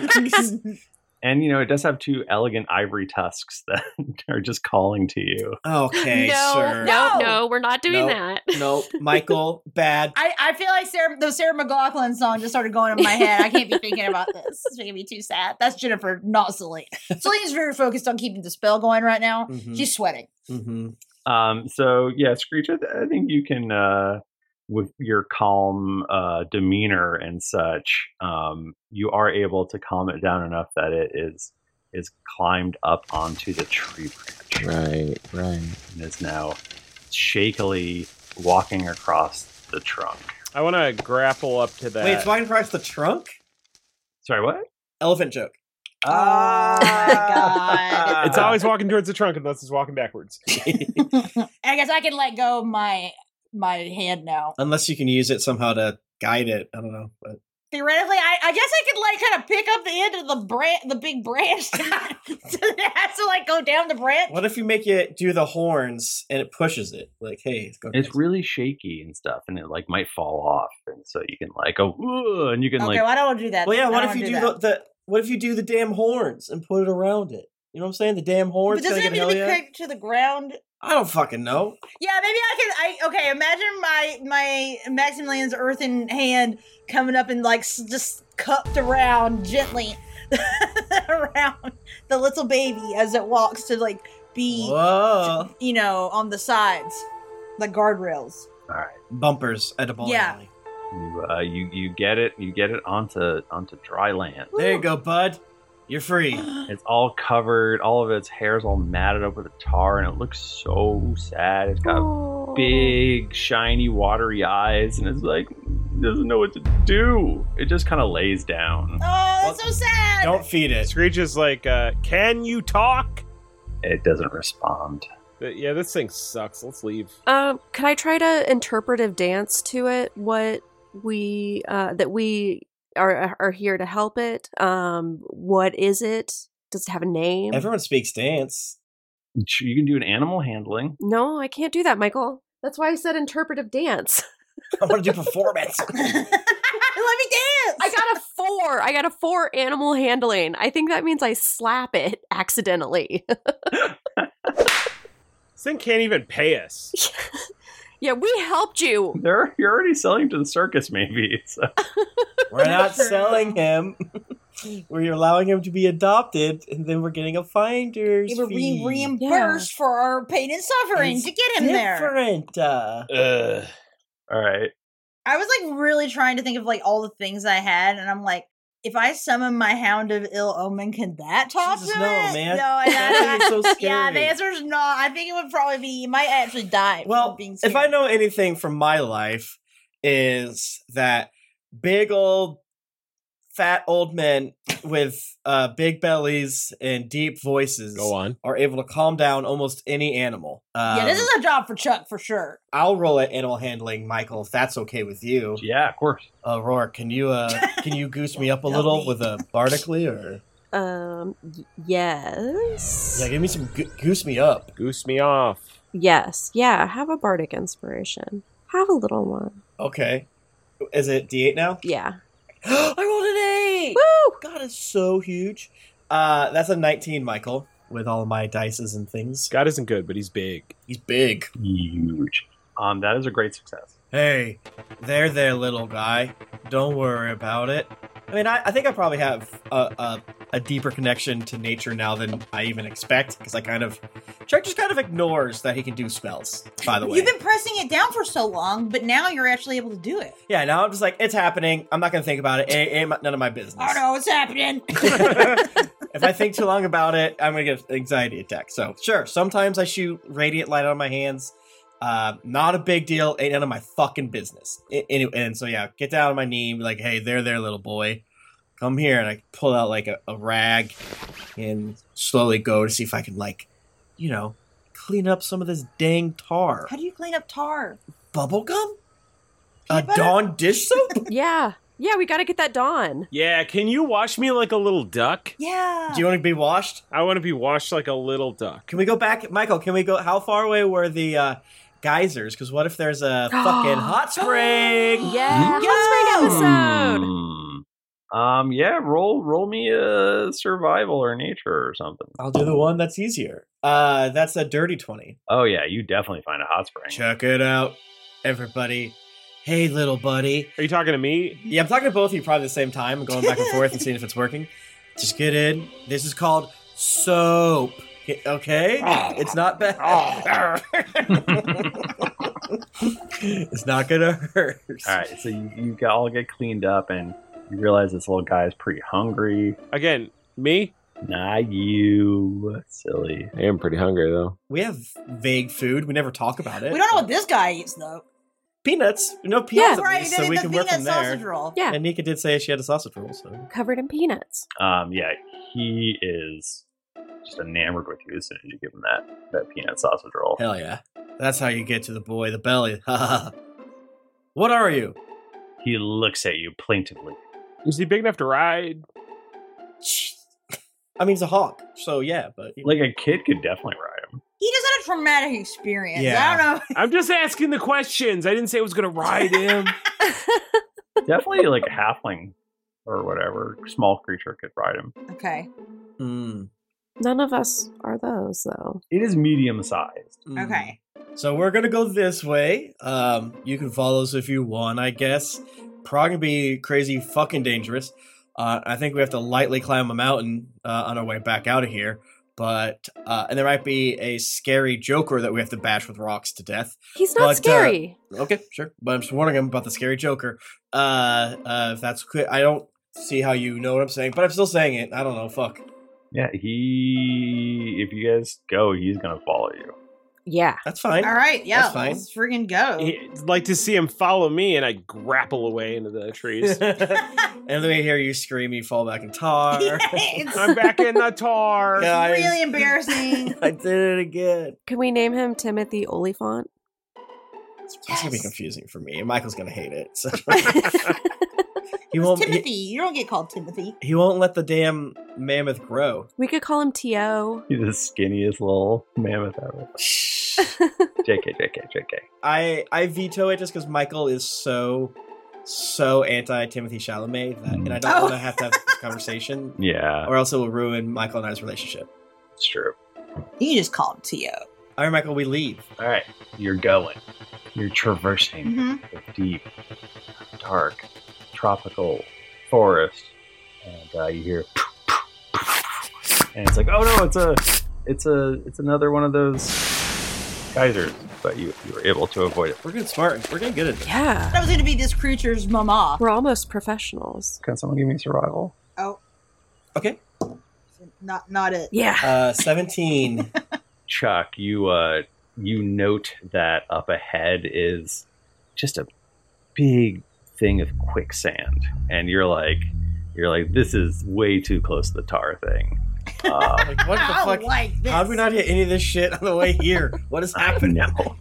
And, you know, it does have two elegant ivory tusks that are just calling to you. Okay, no, sir. no, No. no, we're not doing Nope. that. Nope. Michael, bad. I, I feel like Sarah, the Sarah McLaughlin song just started going in my head. I can't be thinking about this. It's making me too sad. That's Jennifer, not Celine. Celine's very focused on keeping the spell going right now. Mhm. She's sweating. Mm-hmm. Um, so, yeah, Screech, I, th- I think you can, uh, with your calm uh, demeanor and such, um, you are able to calm it down enough that it is is climbed up onto the tree branch. Right, right. And is now shakily walking across the trunk. I want to grapple up to that. Wait, it's walking across the trunk? Sorry, what? Elephant joke. God. It's always walking towards the trunk unless it's walking backwards. I guess I can let go of my my hand now. Unless you can use it somehow to guide it. I don't know. But theoretically, I, I guess I could like kind of pick up the end of the branch, the big branch, so that it has to like go down the branch. What if you make it do the horns and it pushes it? Like, hey, it's going. It's really shaky and stuff, and it like might fall off, and so you can like go, "Ugh," and you can Okay, like. well, I don't want to do that. Well, yeah. I What don't if you wanna do, do the, the? What if you do the damn horns and put it around it? You know what I'm saying? The damn horns. But doesn't gotta it get need to be hell yeah? connected to the ground? I don't fucking know. Yeah, maybe I can. I okay. Imagine my my Maximilian's earthen hand coming up and like s- just cupped around gently around the little baby as it walks to like be, Whoa. you know, on the sides, like guardrails. All right, Bumpers at a bowling Yeah. alley. you, uh, you you get it, you get it onto onto dry land. There you go, bud. You're free. It's all covered, all of its hair's all matted up with tar, and it looks so sad. It's got Oh. big, shiny, watery eyes, and it's like it doesn't know what to do. It just kind of lays down. Oh, that's so sad. Don't feed it. Screech is like, uh, can you talk? It doesn't respond. But yeah, this thing sucks. Let's leave. Um, could I try to interpretive dance to it? What we uh that we are are here to help it. Um, what is it? Does it have a name? Everyone speaks dance. You can do an animal handling. No, I can't do that, Michael. That's why I said interpretive dance. I want to do performance. Let me dance. I got a four. I got a four animal handling. I think that means I slap it accidentally. This thing can't even pay us. Yeah, we helped you. They're, you're already selling to the circus, maybe. So. We're not selling him. We're allowing him to be adopted, and then we're getting a finder's We were fee. being reimbursed for our pain and suffering It's to get him there. different. Uh, Ugh. All right. I was like really trying to think of like all the things I had, and I'm like, if I summon my Hound of Ill Omen, can that talk Jesus, to no, it? man. No, and That I, is so yeah, scary. the answer is no. I think it would probably be you might actually die. well, from being if I scared. know anything from my life, is that big old fat old men with uh, big bellies and deep voices Go on. are able to calm down almost any animal. Um, yeah, this is a job for Chuck for sure. I'll roll at animal handling, Michael, if that's okay with you. Yeah, of course. Uh, Rourke, can you uh, can you goose me up a Help little me. with a bardically or Um, y- yes. yeah, give me some go- goose me up. Goose me off. Yes. Yeah, have a bardic inspiration. Have a little one. Okay, is it D eight now? Yeah. I rolled an eight. Woo! God, it's so huge. Uh, that's a nineteen, Michael, with all of my dices and things. Scott isn't good, but he's big. He's big. Huge. Um, that is a great success. Hey, there, there, little guy. Don't worry about it. I mean, I, I think I probably have a, a, a deeper connection to nature now than I even expect, because I kind of... Chuck just kind of ignores that he can do spells, by the way. You've been pressing it down for so long, but now you're actually able to do it. Yeah, now I'm just like, it's happening. I'm not going to think about it. It ain't my- none of my business. Oh no, it's happening. If I think too long about it, I'm going to get an anxiety attack. So, sure, sometimes I shoot radiant light out of my hands. Uh, not a big deal. Ain't none of my fucking business. I- Anyway, and so, yeah, get down on my knee and be like, hey, there, there, little boy. Come here. And I pull out, like, a, a rag and slowly go to see if I can, like, you know, clean up some of this dang tar. How do you clean up tar? Bubblegum? A Peanut butter? Dawn dish soap? Yeah. Yeah, we got to get that Dawn. Yeah, can you wash me like a little duck? Yeah. Do you want to be washed? I want to be washed like a little duck. Can we go back? Michael, can we go? How far away were the uh, geysers? Because what if there's a fucking hot spring? Yeah. Hot spring episode. Hmm. Um, yeah, roll roll me a survival or nature or something. I'll do the one that's easier. Uh, that's a dirty twenty. Oh yeah, you definitely find a hot spring. Check it out, everybody. Hey, little buddy. Are you talking to me? Yeah, I'm talking to both of you probably at the same time and going back and forth and seeing if it's working. Just get in. This is called soap. Okay? okay? It's not bad. It's not gonna hurt. All right, so you, you got- all get cleaned up, and you realize this little guy is pretty hungry. Again, me? Not you, silly. I am pretty hungry, though. We have vague food. We never talk about it. We don't know what this guy eats though. Peanuts. No peanuts, Yeah. at Right, least, the, so we the can work peanut from there. sausage roll. Yeah. And Nika did say she had a sausage roll, so... Covered in peanuts. Um, yeah, he is just enamored with you as soon as you give him that that peanut sausage roll. Hell yeah. That's how you get to the boy, the belly. What are you? He looks at you plaintively. Is he big enough to ride? I mean, he's a hawk, so yeah, but Like a kid could definitely ride him. He just had a traumatic experience. Yeah. I don't know. I'm just asking the questions. I didn't say I was going to ride him. Definitely like a halfling or whatever small creature could ride him. Okay. Mm, None of us are those, though. It is medium sized. mm. Okay. So we're gonna go this way. Um, you can follow us if you want, I guess. Probably gonna be crazy fucking dangerous. Uh, I think we have to lightly climb a mountain uh, on our way back out of here. But uh, and there might be a scary Joker that we have to bash with rocks to death. He's not But, uh, scary. Okay, sure. But I'm just warning him about the scary Joker. Uh, uh, if that's quick, I don't see how you know what I'm saying, but I'm still saying it. I don't know. Fuck. Yeah, he. If you guys go, he's gonna follow you. Yeah. That's fine. All right. Yeah. That's fine. Let's friggin' go. I'd like to see him follow me, and I grapple away into the trees. And then we hear you scream, you fall back in tar. It's I'm back in the tar. Guys, really embarrassing. I did it again. Can we name him Timothy Oliphant? It's gonna be confusing for me. Michael's gonna hate it. So. he It's won't. Timothy. He, You don't get called Timothy. he won't let the damn mammoth grow. We could call him T O He's the skinniest little mammoth ever. J K, J K, J K. I I veto it just because Michael is so so anti Timothy Chalamet that, and I don't Oh. want to have to have this conversation, Yeah, or else it will ruin Michael and I's relationship. it's true. You can just call him T O. All right, Michael, we leave. All right, you're going. You're traversing Mm-hmm. the deep, dark, tropical forest, and uh, you hear, and it's like, oh no, it's a, it's a, it's another one of those geysers, but you you were able to avoid it. We're good, smart. We're getting good at this. Yeah. That was going to be this creature's mama. We're almost professionals. Can someone give me survival? Oh, Okay. not not it. Yeah. Uh, seventeen. Chuck, you uh, you note that up ahead is just a big thing of quicksand, and you're like, you're like, this is way too close to the tar thing. Uh, Like, what the I fuck? don't like this. How did we not hit any of this shit on the way here? What is happening? no,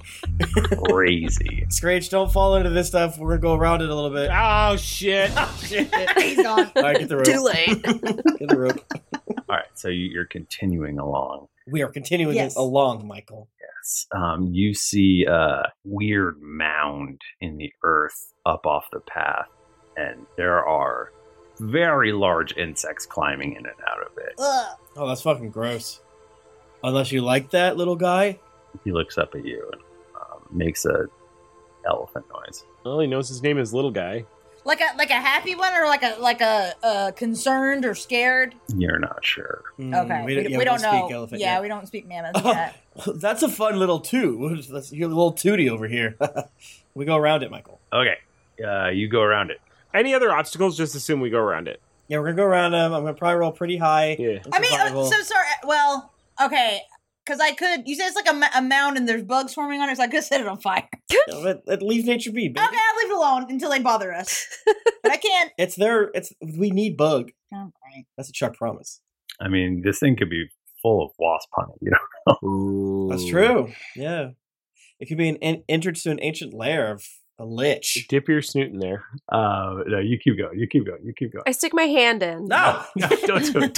crazy. Scratch, don't fall into this stuff. We're gonna go around it a little bit. Oh, shit. Shit. He's gone. All right, get the rope. Too late. Get the rope. All right, so you- you're continuing along. We are continuing Yes. along, Michael. Yes. Um, you see a weird mound in the earth up off the path, and there are very large insects climbing in and out of it. Ugh. Oh, that's fucking gross. Unless you like that little guy. He looks up at you and um, makes a elephant noise. Well, he knows his name is Little Guy. Like a like a happy one, or like a like a uh, concerned or scared. You're not sure. Mm, Okay, we, don't- yeah, we don't speak know. elephant yeah, yet. we don't speak mammoth yet. That's a fun little toot. That's your little tootie over here. We go around it, Michael. Okay, uh, you go around it. Any other obstacles? Just assume we go around it. Yeah, we're gonna go around him. I'm gonna probably roll pretty high. Yeah. in I mean, uh, survival. so sorry. Well, okay, because I could. You said it's like a, ma- a mound and there's bugs forming on it, so I could set it on fire. Yeah, let, let leave nature be, baby. Okay, I'll leave it alone until they bother us. But I can't. It's there. It's we need bug. All right. That's a Chuck promise. I mean, this thing could be full of wasp honey. You know? Ooh. That's true. Yeah, it could be an, an entrance to an ancient lair of a lich. Dip your snoot in there. Uh, no, you keep going. You keep going. You keep going. I stick my hand in. No, No, don't do it.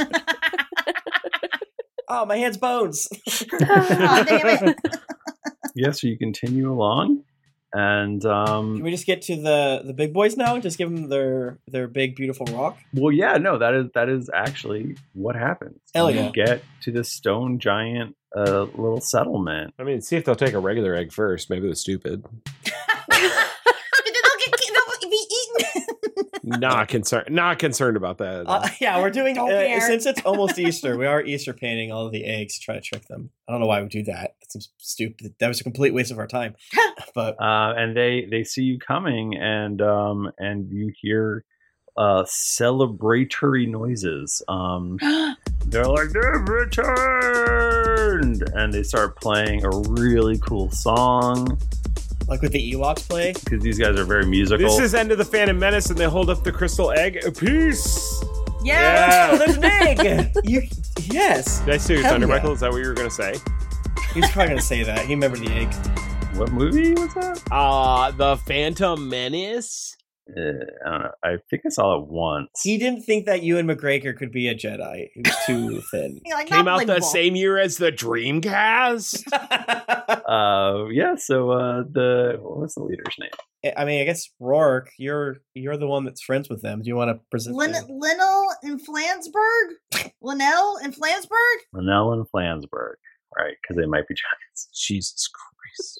oh, my hand's bones. Oh, damn it. Yes, so you continue along, and um, Can we just get to the the big boys now? Just give them their their big beautiful rock. well, yeah, no, that is that is actually what happens. Hell you yeah. get to this stone giant uh, little settlement. I mean, see if they'll take a regular egg first. Maybe they're stupid. But then they'll get they'll be eaten. Not concerned. Not concerned about that. Uh, yeah, we're doing Don't uh, care. since it's almost Easter. We are Easter painting all of the eggs to try to trick them. I don't know why we do that. That seems stupid. That was a complete waste of our time. But Uh, and they they see you coming, and um, and you hear uh, celebratory noises. Um, they're like, they've returned, and they start playing a really cool song like with the Ewoks play. because these guys are very musical. This is End of the Phantom Menace, and they hold up the crystal egg. Peace. Yeah. Oh, there's an egg. You yes. Did I steal your Hell thunder, yeah. Michael? Is that what you were going to say? He's probably gonna say that. He remembered the egg. What movie was that? Uh, the Phantom Menace. Uh, I don't know. I think I saw it once. He didn't think that Ewan McGregor could be a Jedi. He was too thin. Like, Came not out the believable. same year as the Dreamcast. Uh, yeah. So uh, the what was the leader's name? I mean, I guess Rourke, you're you're the one that's friends with them. Do you want to present? Lin- them? Linnell and Flansburgh? Linnell and Flansburgh? Linnell and Flansburgh, right? Because they might be giants. Jesus Christ.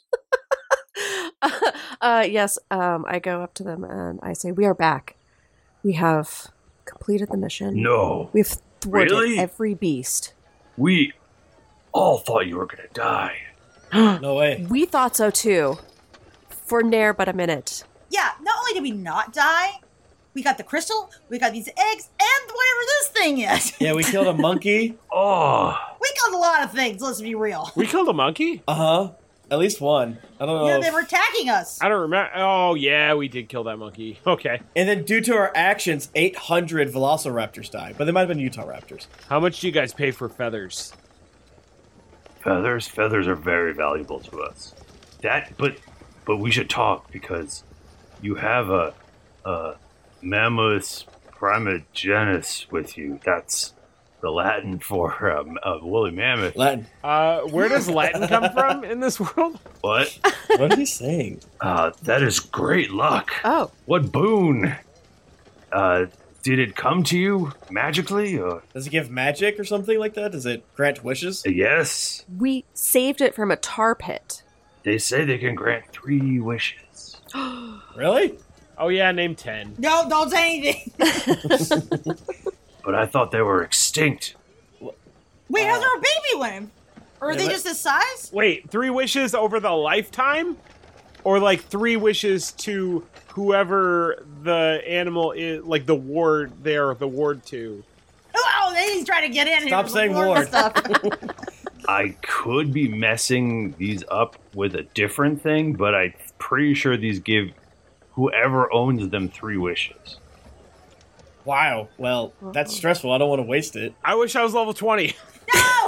uh, yes, um, I go up to them and I say, "We are back. We have completed the mission. No, We've thwarted Really? every beast. we all thought you were gonna die. No way. We thought so too. For ne'er but a minute. Yeah, not only did we not die, we got the crystal, we got these eggs, and whatever this thing is. Yeah, we killed a monkey. Oh, We killed a lot of things, let's be real. We killed a monkey? Uh huh. At least one. I don't know. Yeah, if- they were attacking us. I don't remember. Oh, yeah, we did kill that monkey. Okay. And then, due to our actions, eight hundred Velociraptors died, but they might have been Utah Raptors. How much do you guys pay for feathers? feathers. Feathers are very valuable to us. That, but, but we should talk because you have a, a Mammus primogenus with you. That's the Latin for um, a woolly mammoth. Latin. Uh, where does Latin come from in this world? What? What are you saying? Uh, that is great luck. Oh, What boon? Uh, did it come to you magically? Or? Does it give magic or something like that? Does it grant wishes? Yes. we saved it from a tar pit. They say they can grant three wishes. Really? Oh, yeah, name ten. No, don't say anything. But I thought they were extinct. Wait, how's our baby one? Or are Yeah, they what- just this size? Wait, three wishes over the lifetime? Or like three wishes to whoever the animal is, like the ward they're the ward to? Oh, they he's trying to get in. Stop here. saying Lord ward. Stuff. I could be messing these up with a different thing, but I'm pretty sure these give whoever owns them three wishes. Wow. Well, that's stressful. I don't want to waste it. I wish I was level twenty. No!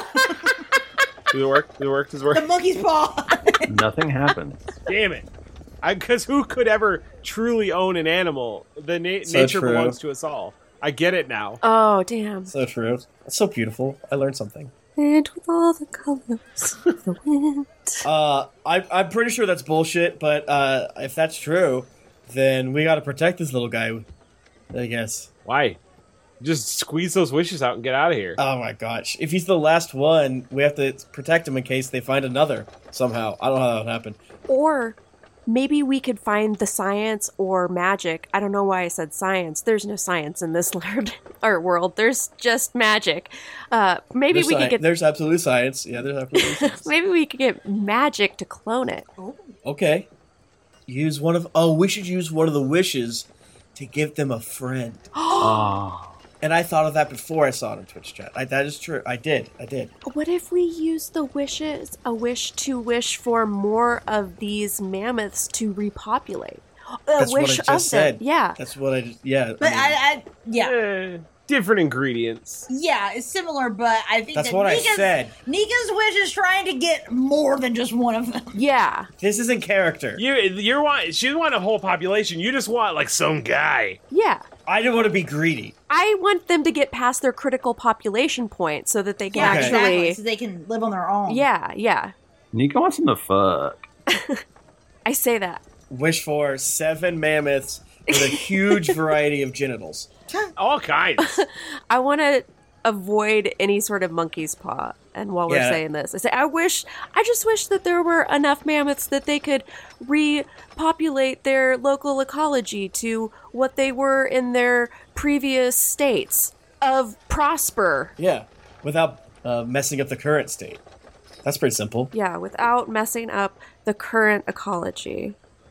Does it work? Does it work? Does it The work? monkey's paw. Nothing happens. Damn it. Because who could ever truly own an animal? The na- So nature true. belongs to us all. I get it now. Oh, damn. So true. That's so beautiful. I learned something. And with all the colors of the wind. Uh, I, I'm pretty sure that's bullshit, but uh, if that's true, then we gotta protect this little guy, I guess. Why? Just squeeze those wishes out and get out of here. Oh my gosh. If he's the last one, we have to protect him in case they find another somehow. I don't know how that would happen. Or maybe we could find the science or magic. I don't know why I said science. There's no science in this art world. There's just magic. Uh, maybe There's we sci- could get There's absolute science. Yeah, there's absolute science. maybe we could get magic to clone it. Okay. Use one of... Oh, we should use one of the wishes to give them a friend. Oh. And I thought of that before I saw it on Twitch chat. I, that is true. I did. I did. What if we use the wishes, a wish to wish for more of these mammoths to repopulate? A That's what I wish just of said. them. Yeah. That's what I just... Yeah. But mean, I, I, yeah, Eh, different ingredients. yeah, it's similar. But I think That's that what I Nika's, said. Nika's wish is trying to get more than just one of them. Yeah. This isn't character. You you want she want a whole population. You just want like some guy. Yeah. I didn't want to be greedy. I want them to get past their critical population point so that they can Yeah, Okay. actually. exactly. So they can live on their own. Yeah, yeah. Nico wants him to fuck. I say that. Wish for seven mammoths with a huge variety of genitals. All kinds. I want to avoid any sort of monkey's paw. And while we're Yeah. saying this, I say, I wish, I just wish that there were enough mammoths that they could repopulate their local ecology to what they were in their previous states of prosper. Yeah, without uh, messing up the current state. That's pretty simple. Yeah, without messing up the current ecology.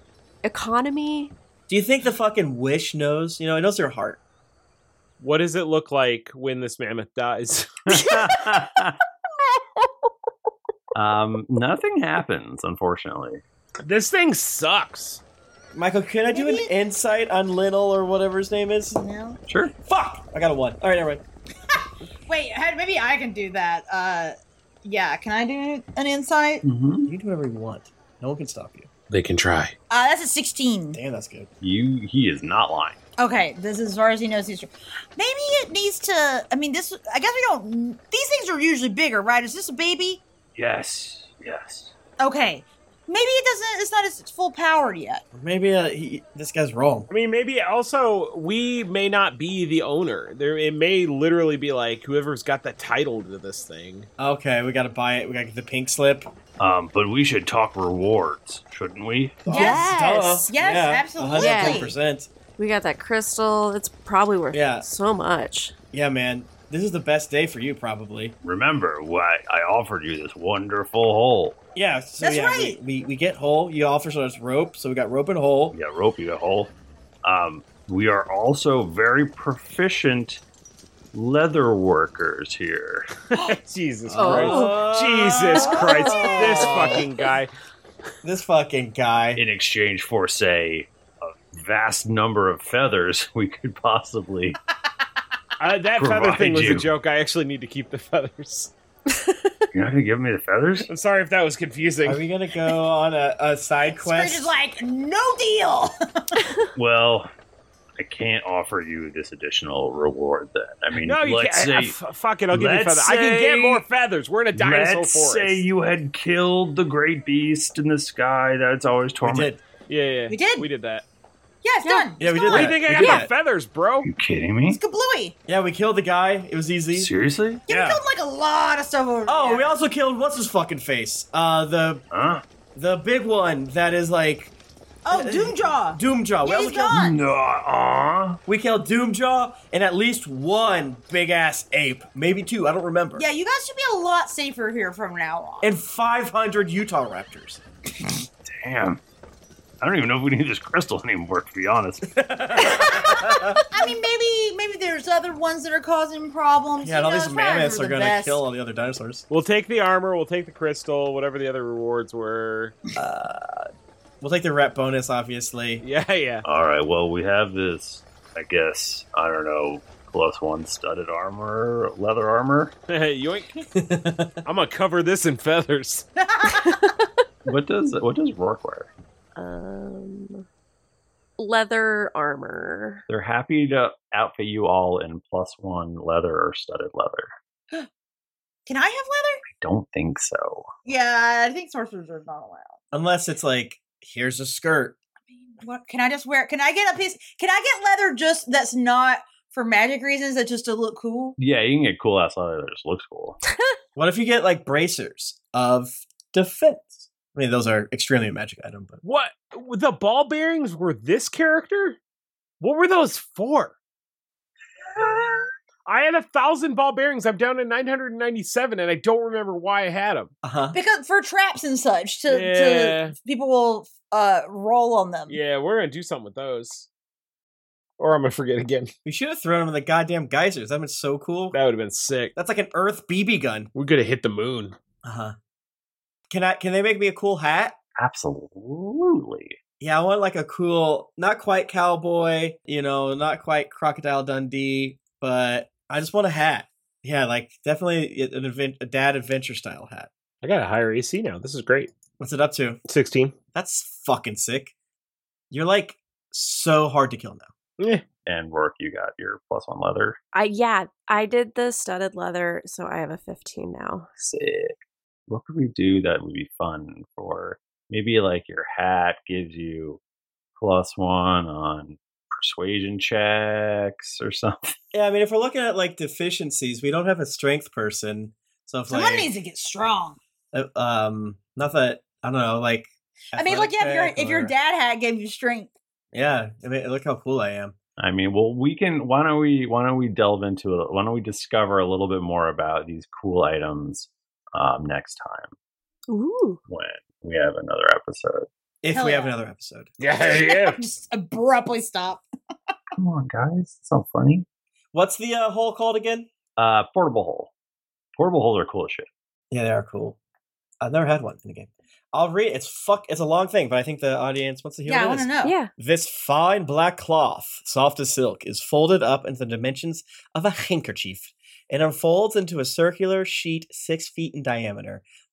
Economy? Do you think the fucking wish knows? You know, it knows your heart. What does it look like when this mammoth dies? um, nothing happens, unfortunately. This thing sucks. Michael, can I do an Maybe- insight on Linnell or whatever his name is? No. Sure. Fuck! I got a one. All right, all right. Wait, hey, maybe I can do that. Uh, yeah, can I do an insight? Mm-hmm. You can do whatever you want. No one can stop you. They can try. Uh, that's a sixteen. Damn, that's good. You, he is not lying. Okay, this is as far as he knows. He's maybe it needs to. I mean, this. I guess we don't. These things are usually bigger, right? Is this a baby? Yes, yes. Okay, maybe it doesn't. It's not its full powered yet. Maybe uh, he, this guy's wrong. I mean, maybe also we may not be the owner. There, it may literally be like whoever's got the title to this thing. Okay, we gotta buy it. We gotta get the pink slip. Um, but we should talk rewards, shouldn't we? Yes, Duh. yes, Yeah, absolutely. one hundred ten percent. We got that crystal. It's probably worth Yeah. so much. Yeah, man. This is the best day for you, probably. Remember, why I offered you this wonderful hole. Yeah, so That's yeah, right. we, we, we get hole. You offer us rope, so we got rope and hole. You got rope, you got hole. Um, we are also very proficient leather workers here. Jesus Christ. Oh. Jesus Christ. This fucking guy. This fucking guy. In exchange for, say, a vast number of feathers, we could possibly... Uh, that feather Provide thing was you. a joke. I actually need to keep the feathers. You're not going to give me the feathers? I'm sorry if that was confusing. Are we gonna go on a, a side quest? Scrooge is like, no deal. Well, I can't offer you this additional reward then. I mean, no, you let's can't. say... Uh, f- fuck it, I'll give you let's feathers. I can get say- more feathers. We're in a dinosaur Let's forest. say you had killed the great beast in the sky. That's always we torment. did. Yeah, yeah. We did. We did that. Yeah, it's done. Yeah, we It's did Where do gone. you think I We got did my that. feathers, bro? You kidding me? It's kablooey. Yeah, we killed the guy. It was easy. Seriously? Yeah, Yeah. we killed like a lot of stuff over Oh, there. we also killed what's his fucking face? Uh, the Huh? the big one that is like Oh, Doomjaw. Doomjaw. We Yeah, also he's killed. gone. Nuh-uh. We killed Doomjaw and at least one big ass ape, maybe two. I don't remember. Yeah, you guys should be a lot safer here from now on. And five hundred Utah raptors. Damn. I don't even know if we need this crystal anymore, to be honest. I mean, maybe maybe there's other ones that are causing problems. Yeah, and you all know, these it's probably mammoths for are the gonna best. kill all the other dinosaurs. We'll take the armor, we'll take the crystal, whatever the other rewards were. We'll take the rep bonus, obviously. Yeah, yeah. All right, well, we have this, I guess, I don't know, plus one studded armor, leather armor. Yoink. I'm gonna cover this in feathers. What does what does Rourke wear? Um, leather armor. They're happy to outfit you all in plus one leather or studded leather. Can I have leather? I don't think so. Yeah, I think sorcerers are not allowed. Unless it's like, here's a skirt. What can I just wear? Can I get a piece? Can I get leather just that's not for magic reasons? That just to look cool? Yeah, you can get cool ass leather that just looks cool. What if you get like bracers of defense? I mean, those are extremely a magic item, but What? The ball bearings were this character? What were those for? I had a thousand ball bearings. I'm down to nine hundred ninety-seven, and I don't remember why I had them. uh huh. Because for traps and such, to, Yeah. to people will uh roll on them. Yeah, we're gonna do something with those. Or I'm gonna forget again. We should have thrown them in the goddamn geysers. That would been so cool. That would have been sick. That's like an Earth B B gun. We could have hit the moon. Uh huh. Can I? Can they make me a cool hat? Absolutely. Yeah, I want like a cool, not quite cowboy, you know, not quite Crocodile Dundee, but I just want a hat. Yeah, like definitely an advent, a dad adventure style hat. I got a higher A C now. This is great. What's it up to? sixteen. That's fucking sick. You're like so hard to kill now. Yeah. And Rourke, you got your plus one leather. I yeah, I did the studded leather, so I have a fifteen now. Sick. What could we do that would be fun for maybe like your hat gives you plus one on persuasion checks or something? Yeah, I mean, if we're looking at like deficiencies, we don't have a strength person. So if Someone like, needs to get strong. uh, um, not that I don't know, like. I mean, look, yeah, if your athletic if your or- dad hat gave you strength. Yeah, I mean, look how cool I am. I mean, well, we can. Why don't we? Why don't we delve into it? Why don't we discover a little bit more about these cool items um, next time Ooh. when we have another episode? If Hell we have yeah. another episode. Yeah, yeah. Just abruptly stop. Come on, guys, it's not funny. What's the uh, hole called again? Uh, portable hole. Portable holes are cool as shit. Yeah, they are cool. I've never had one in a game. I'll read. It's fuck. It's a long thing, but I think the audience wants to hear Yeah, I what it want is. to know. Yeah. This fine black cloth, soft as silk, is folded up into the dimensions of a handkerchief. It unfolds into a circular sheet six feet in diameter.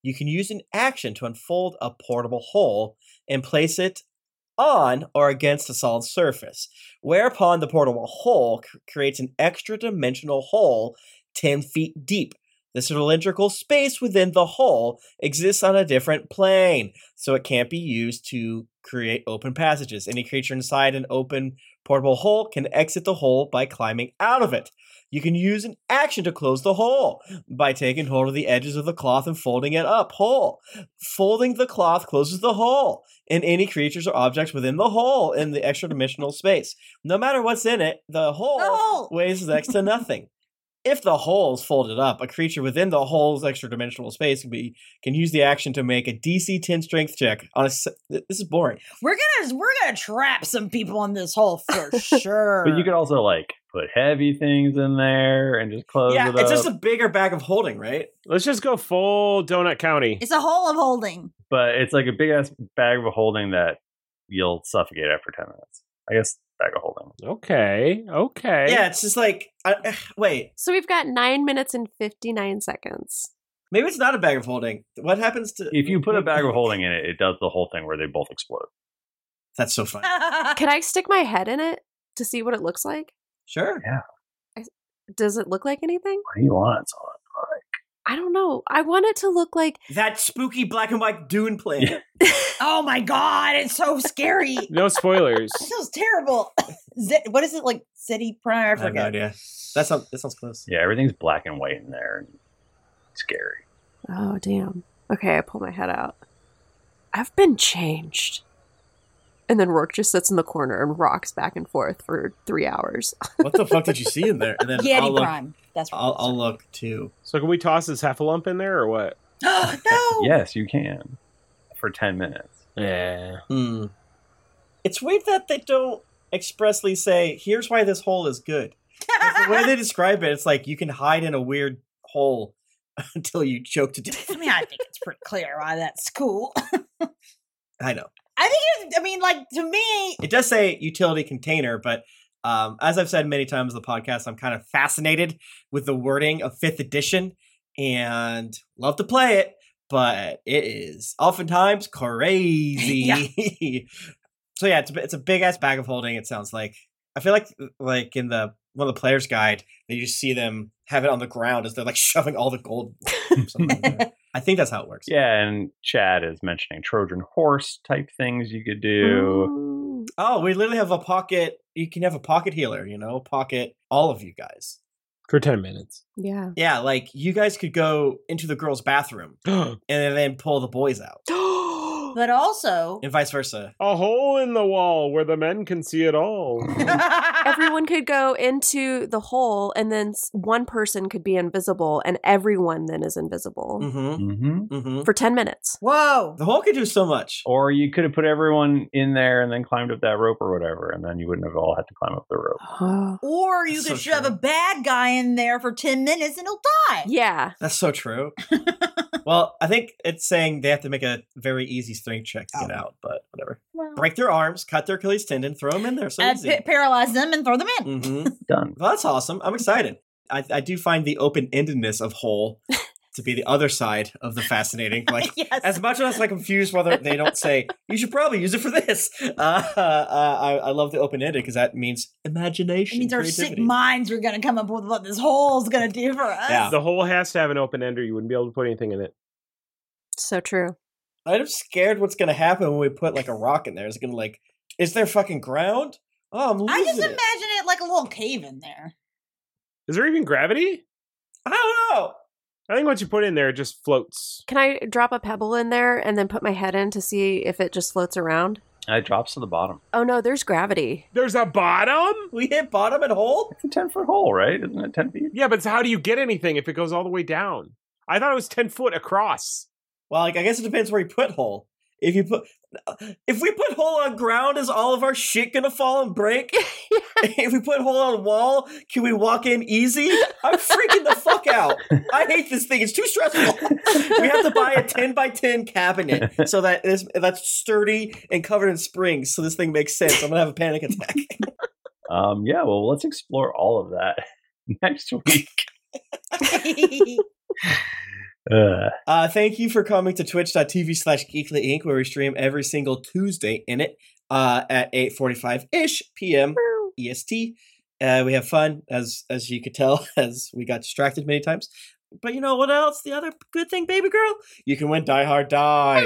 you can use an action to unfold a portable hole and place it on or against a solid surface, whereupon the portable hole c- creates an extra dimensional hole ten feet deep. The cylindrical space within the hole exists on a different plane, so it can't be used to create open passages. Any creature inside an open portable hole can exit the hole by climbing out of it. You can use an action to close the hole by taking hold of the edges of the cloth and folding it up whole. Folding the cloth closes the hole and any creatures or objects within the hole in the extra dimensional space. No matter what's in it, the hole Oh! weighs next to nothing. If the hole is folded up, a creature within the hole's extra dimensional space can be can use the action to make a D C ten strength check on a. se- This is boring. We're gonna we're gonna trap some people in this hole for sure. But you could also like put heavy things in there and just close Yeah, it up. it's just a bigger bag of holding, right? Let's just go full Donut County. It's a hole of holding. but it's like a big ass bag of holding that you'll suffocate after ten minutes. I guess bag of holding. Okay, okay. Yeah, it's just like I, ugh, wait, So we've got nine minutes and fifty-nine seconds. maybe it's not a bag of holding. What happens to If you put a bag of holding in it, it does the whole thing where they both explode. That's so fun. Can I stick my head in it to see what it looks like? Sure. Does it look like anything? What do you want? It's all I don't know. I want it to look like That spooky black and white Dune plane. Oh my god, it's so scary. No spoilers. It feels terrible. Z- what is it like? City Prime? I I have forget. no idea. That sounds that sounds close. Yeah, everything's black and white in there and scary. oh damn. Okay, I pull my head out. I've been changed. And then Rourke just sits in the corner and rocks back and forth for three hours. What the fuck did you see in there? And then Yeti I'll look, Prime. That's what I'll, it I'll look too. So can we toss this heffalump in there or what? is. no. Yes, you can. For ten minutes. Yeah. Hmm. It's weird that they don't expressly say, "Here's why this hole is good." 'Cause the way they describe it, it's like you can hide in a weird hole until you choke to death. I mean, I think it's pretty clear why that's cool. I know. I think it's, I mean, like, to me, It does say utility container, but um, as I've said many times in the podcast, I'm kind of fascinated with the wording of fifth edition and love to play it, but it is oftentimes crazy. So yeah, it's a, it's a big ass bag of holding. It sounds like. I feel like like in the one of the player's guide, that you see them have it on the ground as they're like shoving all the gold. I think that's how it works. Yeah, and Chad is mentioning Trojan horse type things you could do. Ooh. Oh, we literally have a pocket. You can have a pocket healer, you know, pocket all of you guys. For ten minutes. Yeah. Yeah, like you guys could go into the girls' bathroom and then pull the boys out, but also, and vice versa. A hole in the wall where the men can see it all. Everyone could go into the hole and then s- one person could be invisible and everyone then is invisible Mm-hmm. Mm-hmm. Mm-hmm. for ten minutes. whoa. The hole could do so much. Or you could have put everyone in there and then climbed up that rope or whatever, and then you wouldn't have all had to climb up the rope. Oh. Or you That's could so shove true. a bad guy in there for ten minutes and he'll die. Yeah. That's so true. Well, I think it's saying they have to make a very easy strength check to get Oh. out, but whatever. Well, Break their arms, cut their Achilles tendon, throw them in there. So and easy. pa- paralyze them and throw them in. Mm-hmm. Done. Well, that's awesome. I'm excited. I, I do find the open-endedness of hole to be the other side of the fascinating. Like, Yes. as much as I'm confused whether they don't say, you should probably use it for this. Uh, uh, I, I love the open-ended because that means imagination. It means our sick creativity. minds are going to come up with what this hole's going to do for us. Yeah. The hole has to have an open ender. You wouldn't be able to put anything in it. So true. I'm scared what's going to happen when we put like a rock in there. Is it going to like, is there fucking ground? Oh, I'm losing I just it. imagine it like a little cave in there. Is there even gravity? I don't know. I think once you put it in there, it just floats. Can I drop a pebble in there and then put my head in to see if it just floats around? And it drops to the bottom. Oh no, there's gravity. There's a bottom? We hit bottom and hole? It's a ten foot hole, right? Isn't it ten feet? Yeah, but how do you get anything if it goes all the way down? I thought it was ten foot across. Well, like, I guess it depends where you put hole. If you put, if we put hole on ground, is all of our shit gonna fall and break? If we put hole on wall, can we walk in easy? I'm freaking the fuck out. I hate this thing. It's too stressful. We have to buy a ten by ten cabinet so that it's, that's sturdy and covered in springs, so this thing makes sense. I'm gonna have a panic attack. Um, yeah, well, let's explore all of that next week. Uh, Uh, thank you for coming to twitch.tv slash Geekly Inc, where we stream every single Tuesday in it uh, at eight forty-five-ish p.m. E S T. Uh, we have fun, as as you could tell, as we got distracted many times. But you know what else? The other good thing, baby girl? You can win Die Hard Dice.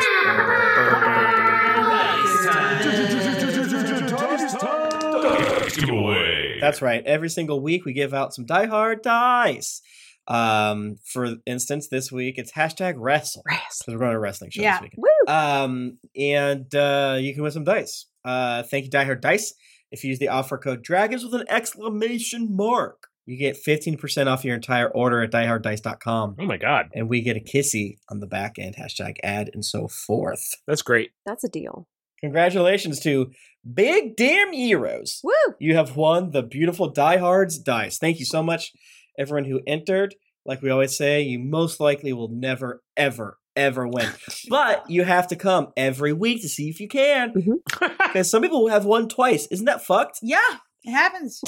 That's right. Every single week we give out some Die Hard Dice. Um, for instance, this week it's hashtag wrestle. Because we're going to a wrestling show Yeah. this weekend. Um, and uh, you can win some dice. Uh, thank you, Die Hard Dice. If you use the offer code Dragons with an exclamation mark, you get fifteen percent off your entire order at die hard dice dot com. Oh my god. And we get a kissy on the back end, hashtag ad, and so forth. That's great. That's a deal. Congratulations to Big Damn Heroes. Woo! You have won the beautiful Die Hard's dice. Thank you so much, everyone who entered. Like we always say, you most likely will never, ever, ever win. But you have to come every week to see if you can. Because some people have won twice. Isn't that fucked? Yeah, it happens.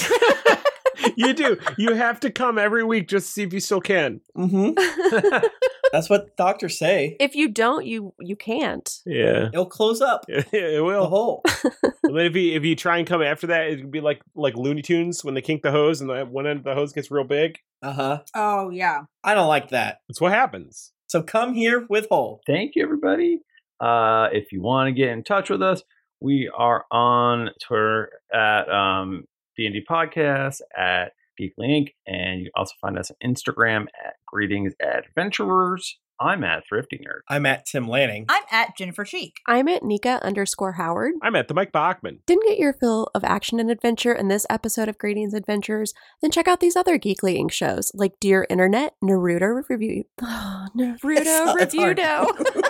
You do. You have to come every week just to see if you still can. Mm-hmm. That's what doctors say. If you don't, you you can't. Yeah. It'll close up. It will. The hole. And then if you if you try and come after that, it would be like like Looney Tunes when they kink the hose and the one end of the hose gets real big. Uh-huh. Oh, yeah. I don't like that. That's what happens. So come here with hole. Thank you, everybody. Uh, if you want to get in touch with us, we are on Twitter at um, D and D Podcast, at Geekly Inc, and you can also find us on Instagram at Greetings Adventurers. I'm at Thrifty Nerd. I'm at Tim Lanning. I'm at Jennifer Cheek. I'm at Nika underscore Howard. I'm at the Mike Bachman. Didn't get your fill of action and adventure in this episode of Greetings Adventures? Then check out these other Geekly Inc shows like Dear Internet, Naruto Review, oh, Naruto It's- it's hard. Reviewdo,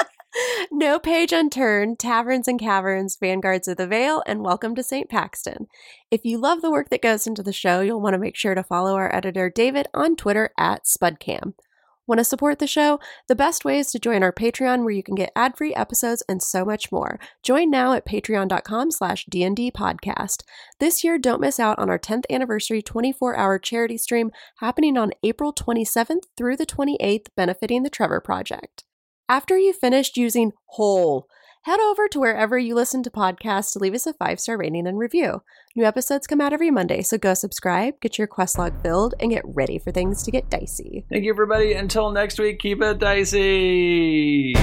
No Page Unturned, Taverns and Caverns, Vanguards of the Vale, and Welcome to Saint Paxton. If you love the work that goes into the show, you'll want to make sure to follow our editor David on Twitter at Spudcam. Want to support the show? The best way is to join our Patreon, where you can get ad-free episodes and so much more. Join now at patreon.com slash D&D podcast. This year, don't miss out on our tenth anniversary twenty-four hour charity stream happening on April twenty-seventh through the twenty-eighth, benefiting the Trevor Project. After you've finished using Whole, head over to wherever you listen to podcasts to leave us a five-star rating and review. New episodes come out every Monday, so go subscribe, get your quest log filled, and get ready for things to get dicey. Thank you, everybody. Until next week, keep it dicey.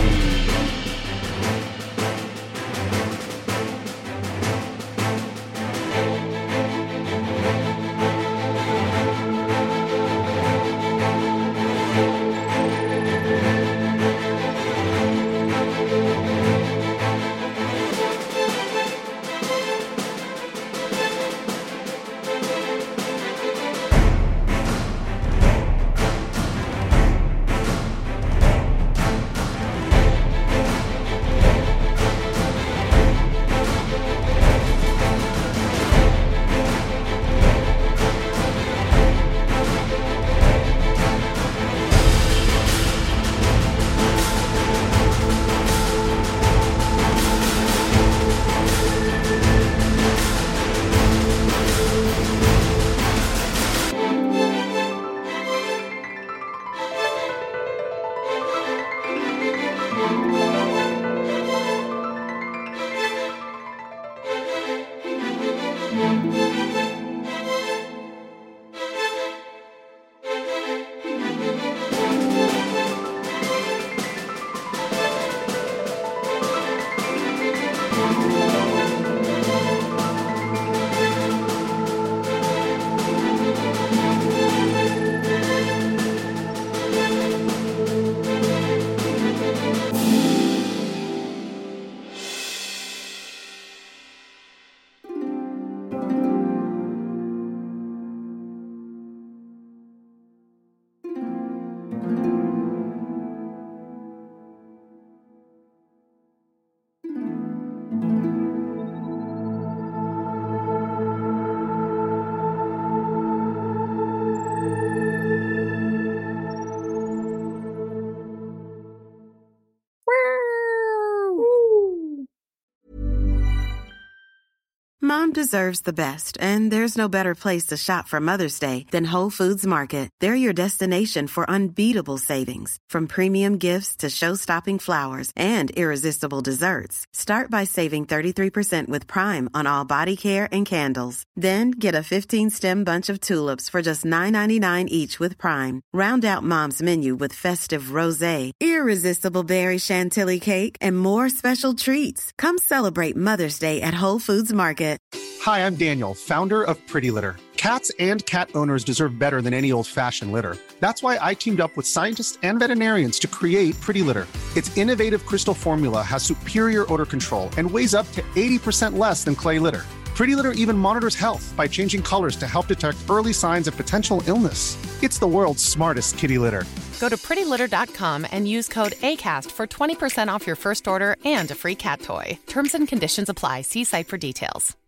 Mom deserves the best, and there's no better place to shop for Mother's Day than Whole Foods Market. They're your destination for unbeatable savings, from premium gifts to show-stopping flowers and irresistible desserts. Start by saving thirty-three percent with Prime on all body care and candles. Then get a fifteen-stem bunch of tulips for just nine ninety-nine each with Prime. Round out Mom's menu with festive rosé, irresistible berry chantilly cake, and more special treats. Come celebrate Mother's Day at Whole Foods Market. Hi, I'm Daniel, founder of Pretty Litter. Cats and cat owners deserve better than any old-fashioned litter. That's why I teamed up with scientists and veterinarians to create Pretty Litter. Its innovative crystal formula has superior odor control and weighs up to eighty percent less than clay litter. Pretty Litter even monitors health by changing colors to help detect early signs of potential illness. It's the world's smartest kitty litter. Go to pretty litter dot com and use code ACAST for twenty percent off your first order and a free cat toy. Terms and conditions apply. See site for details.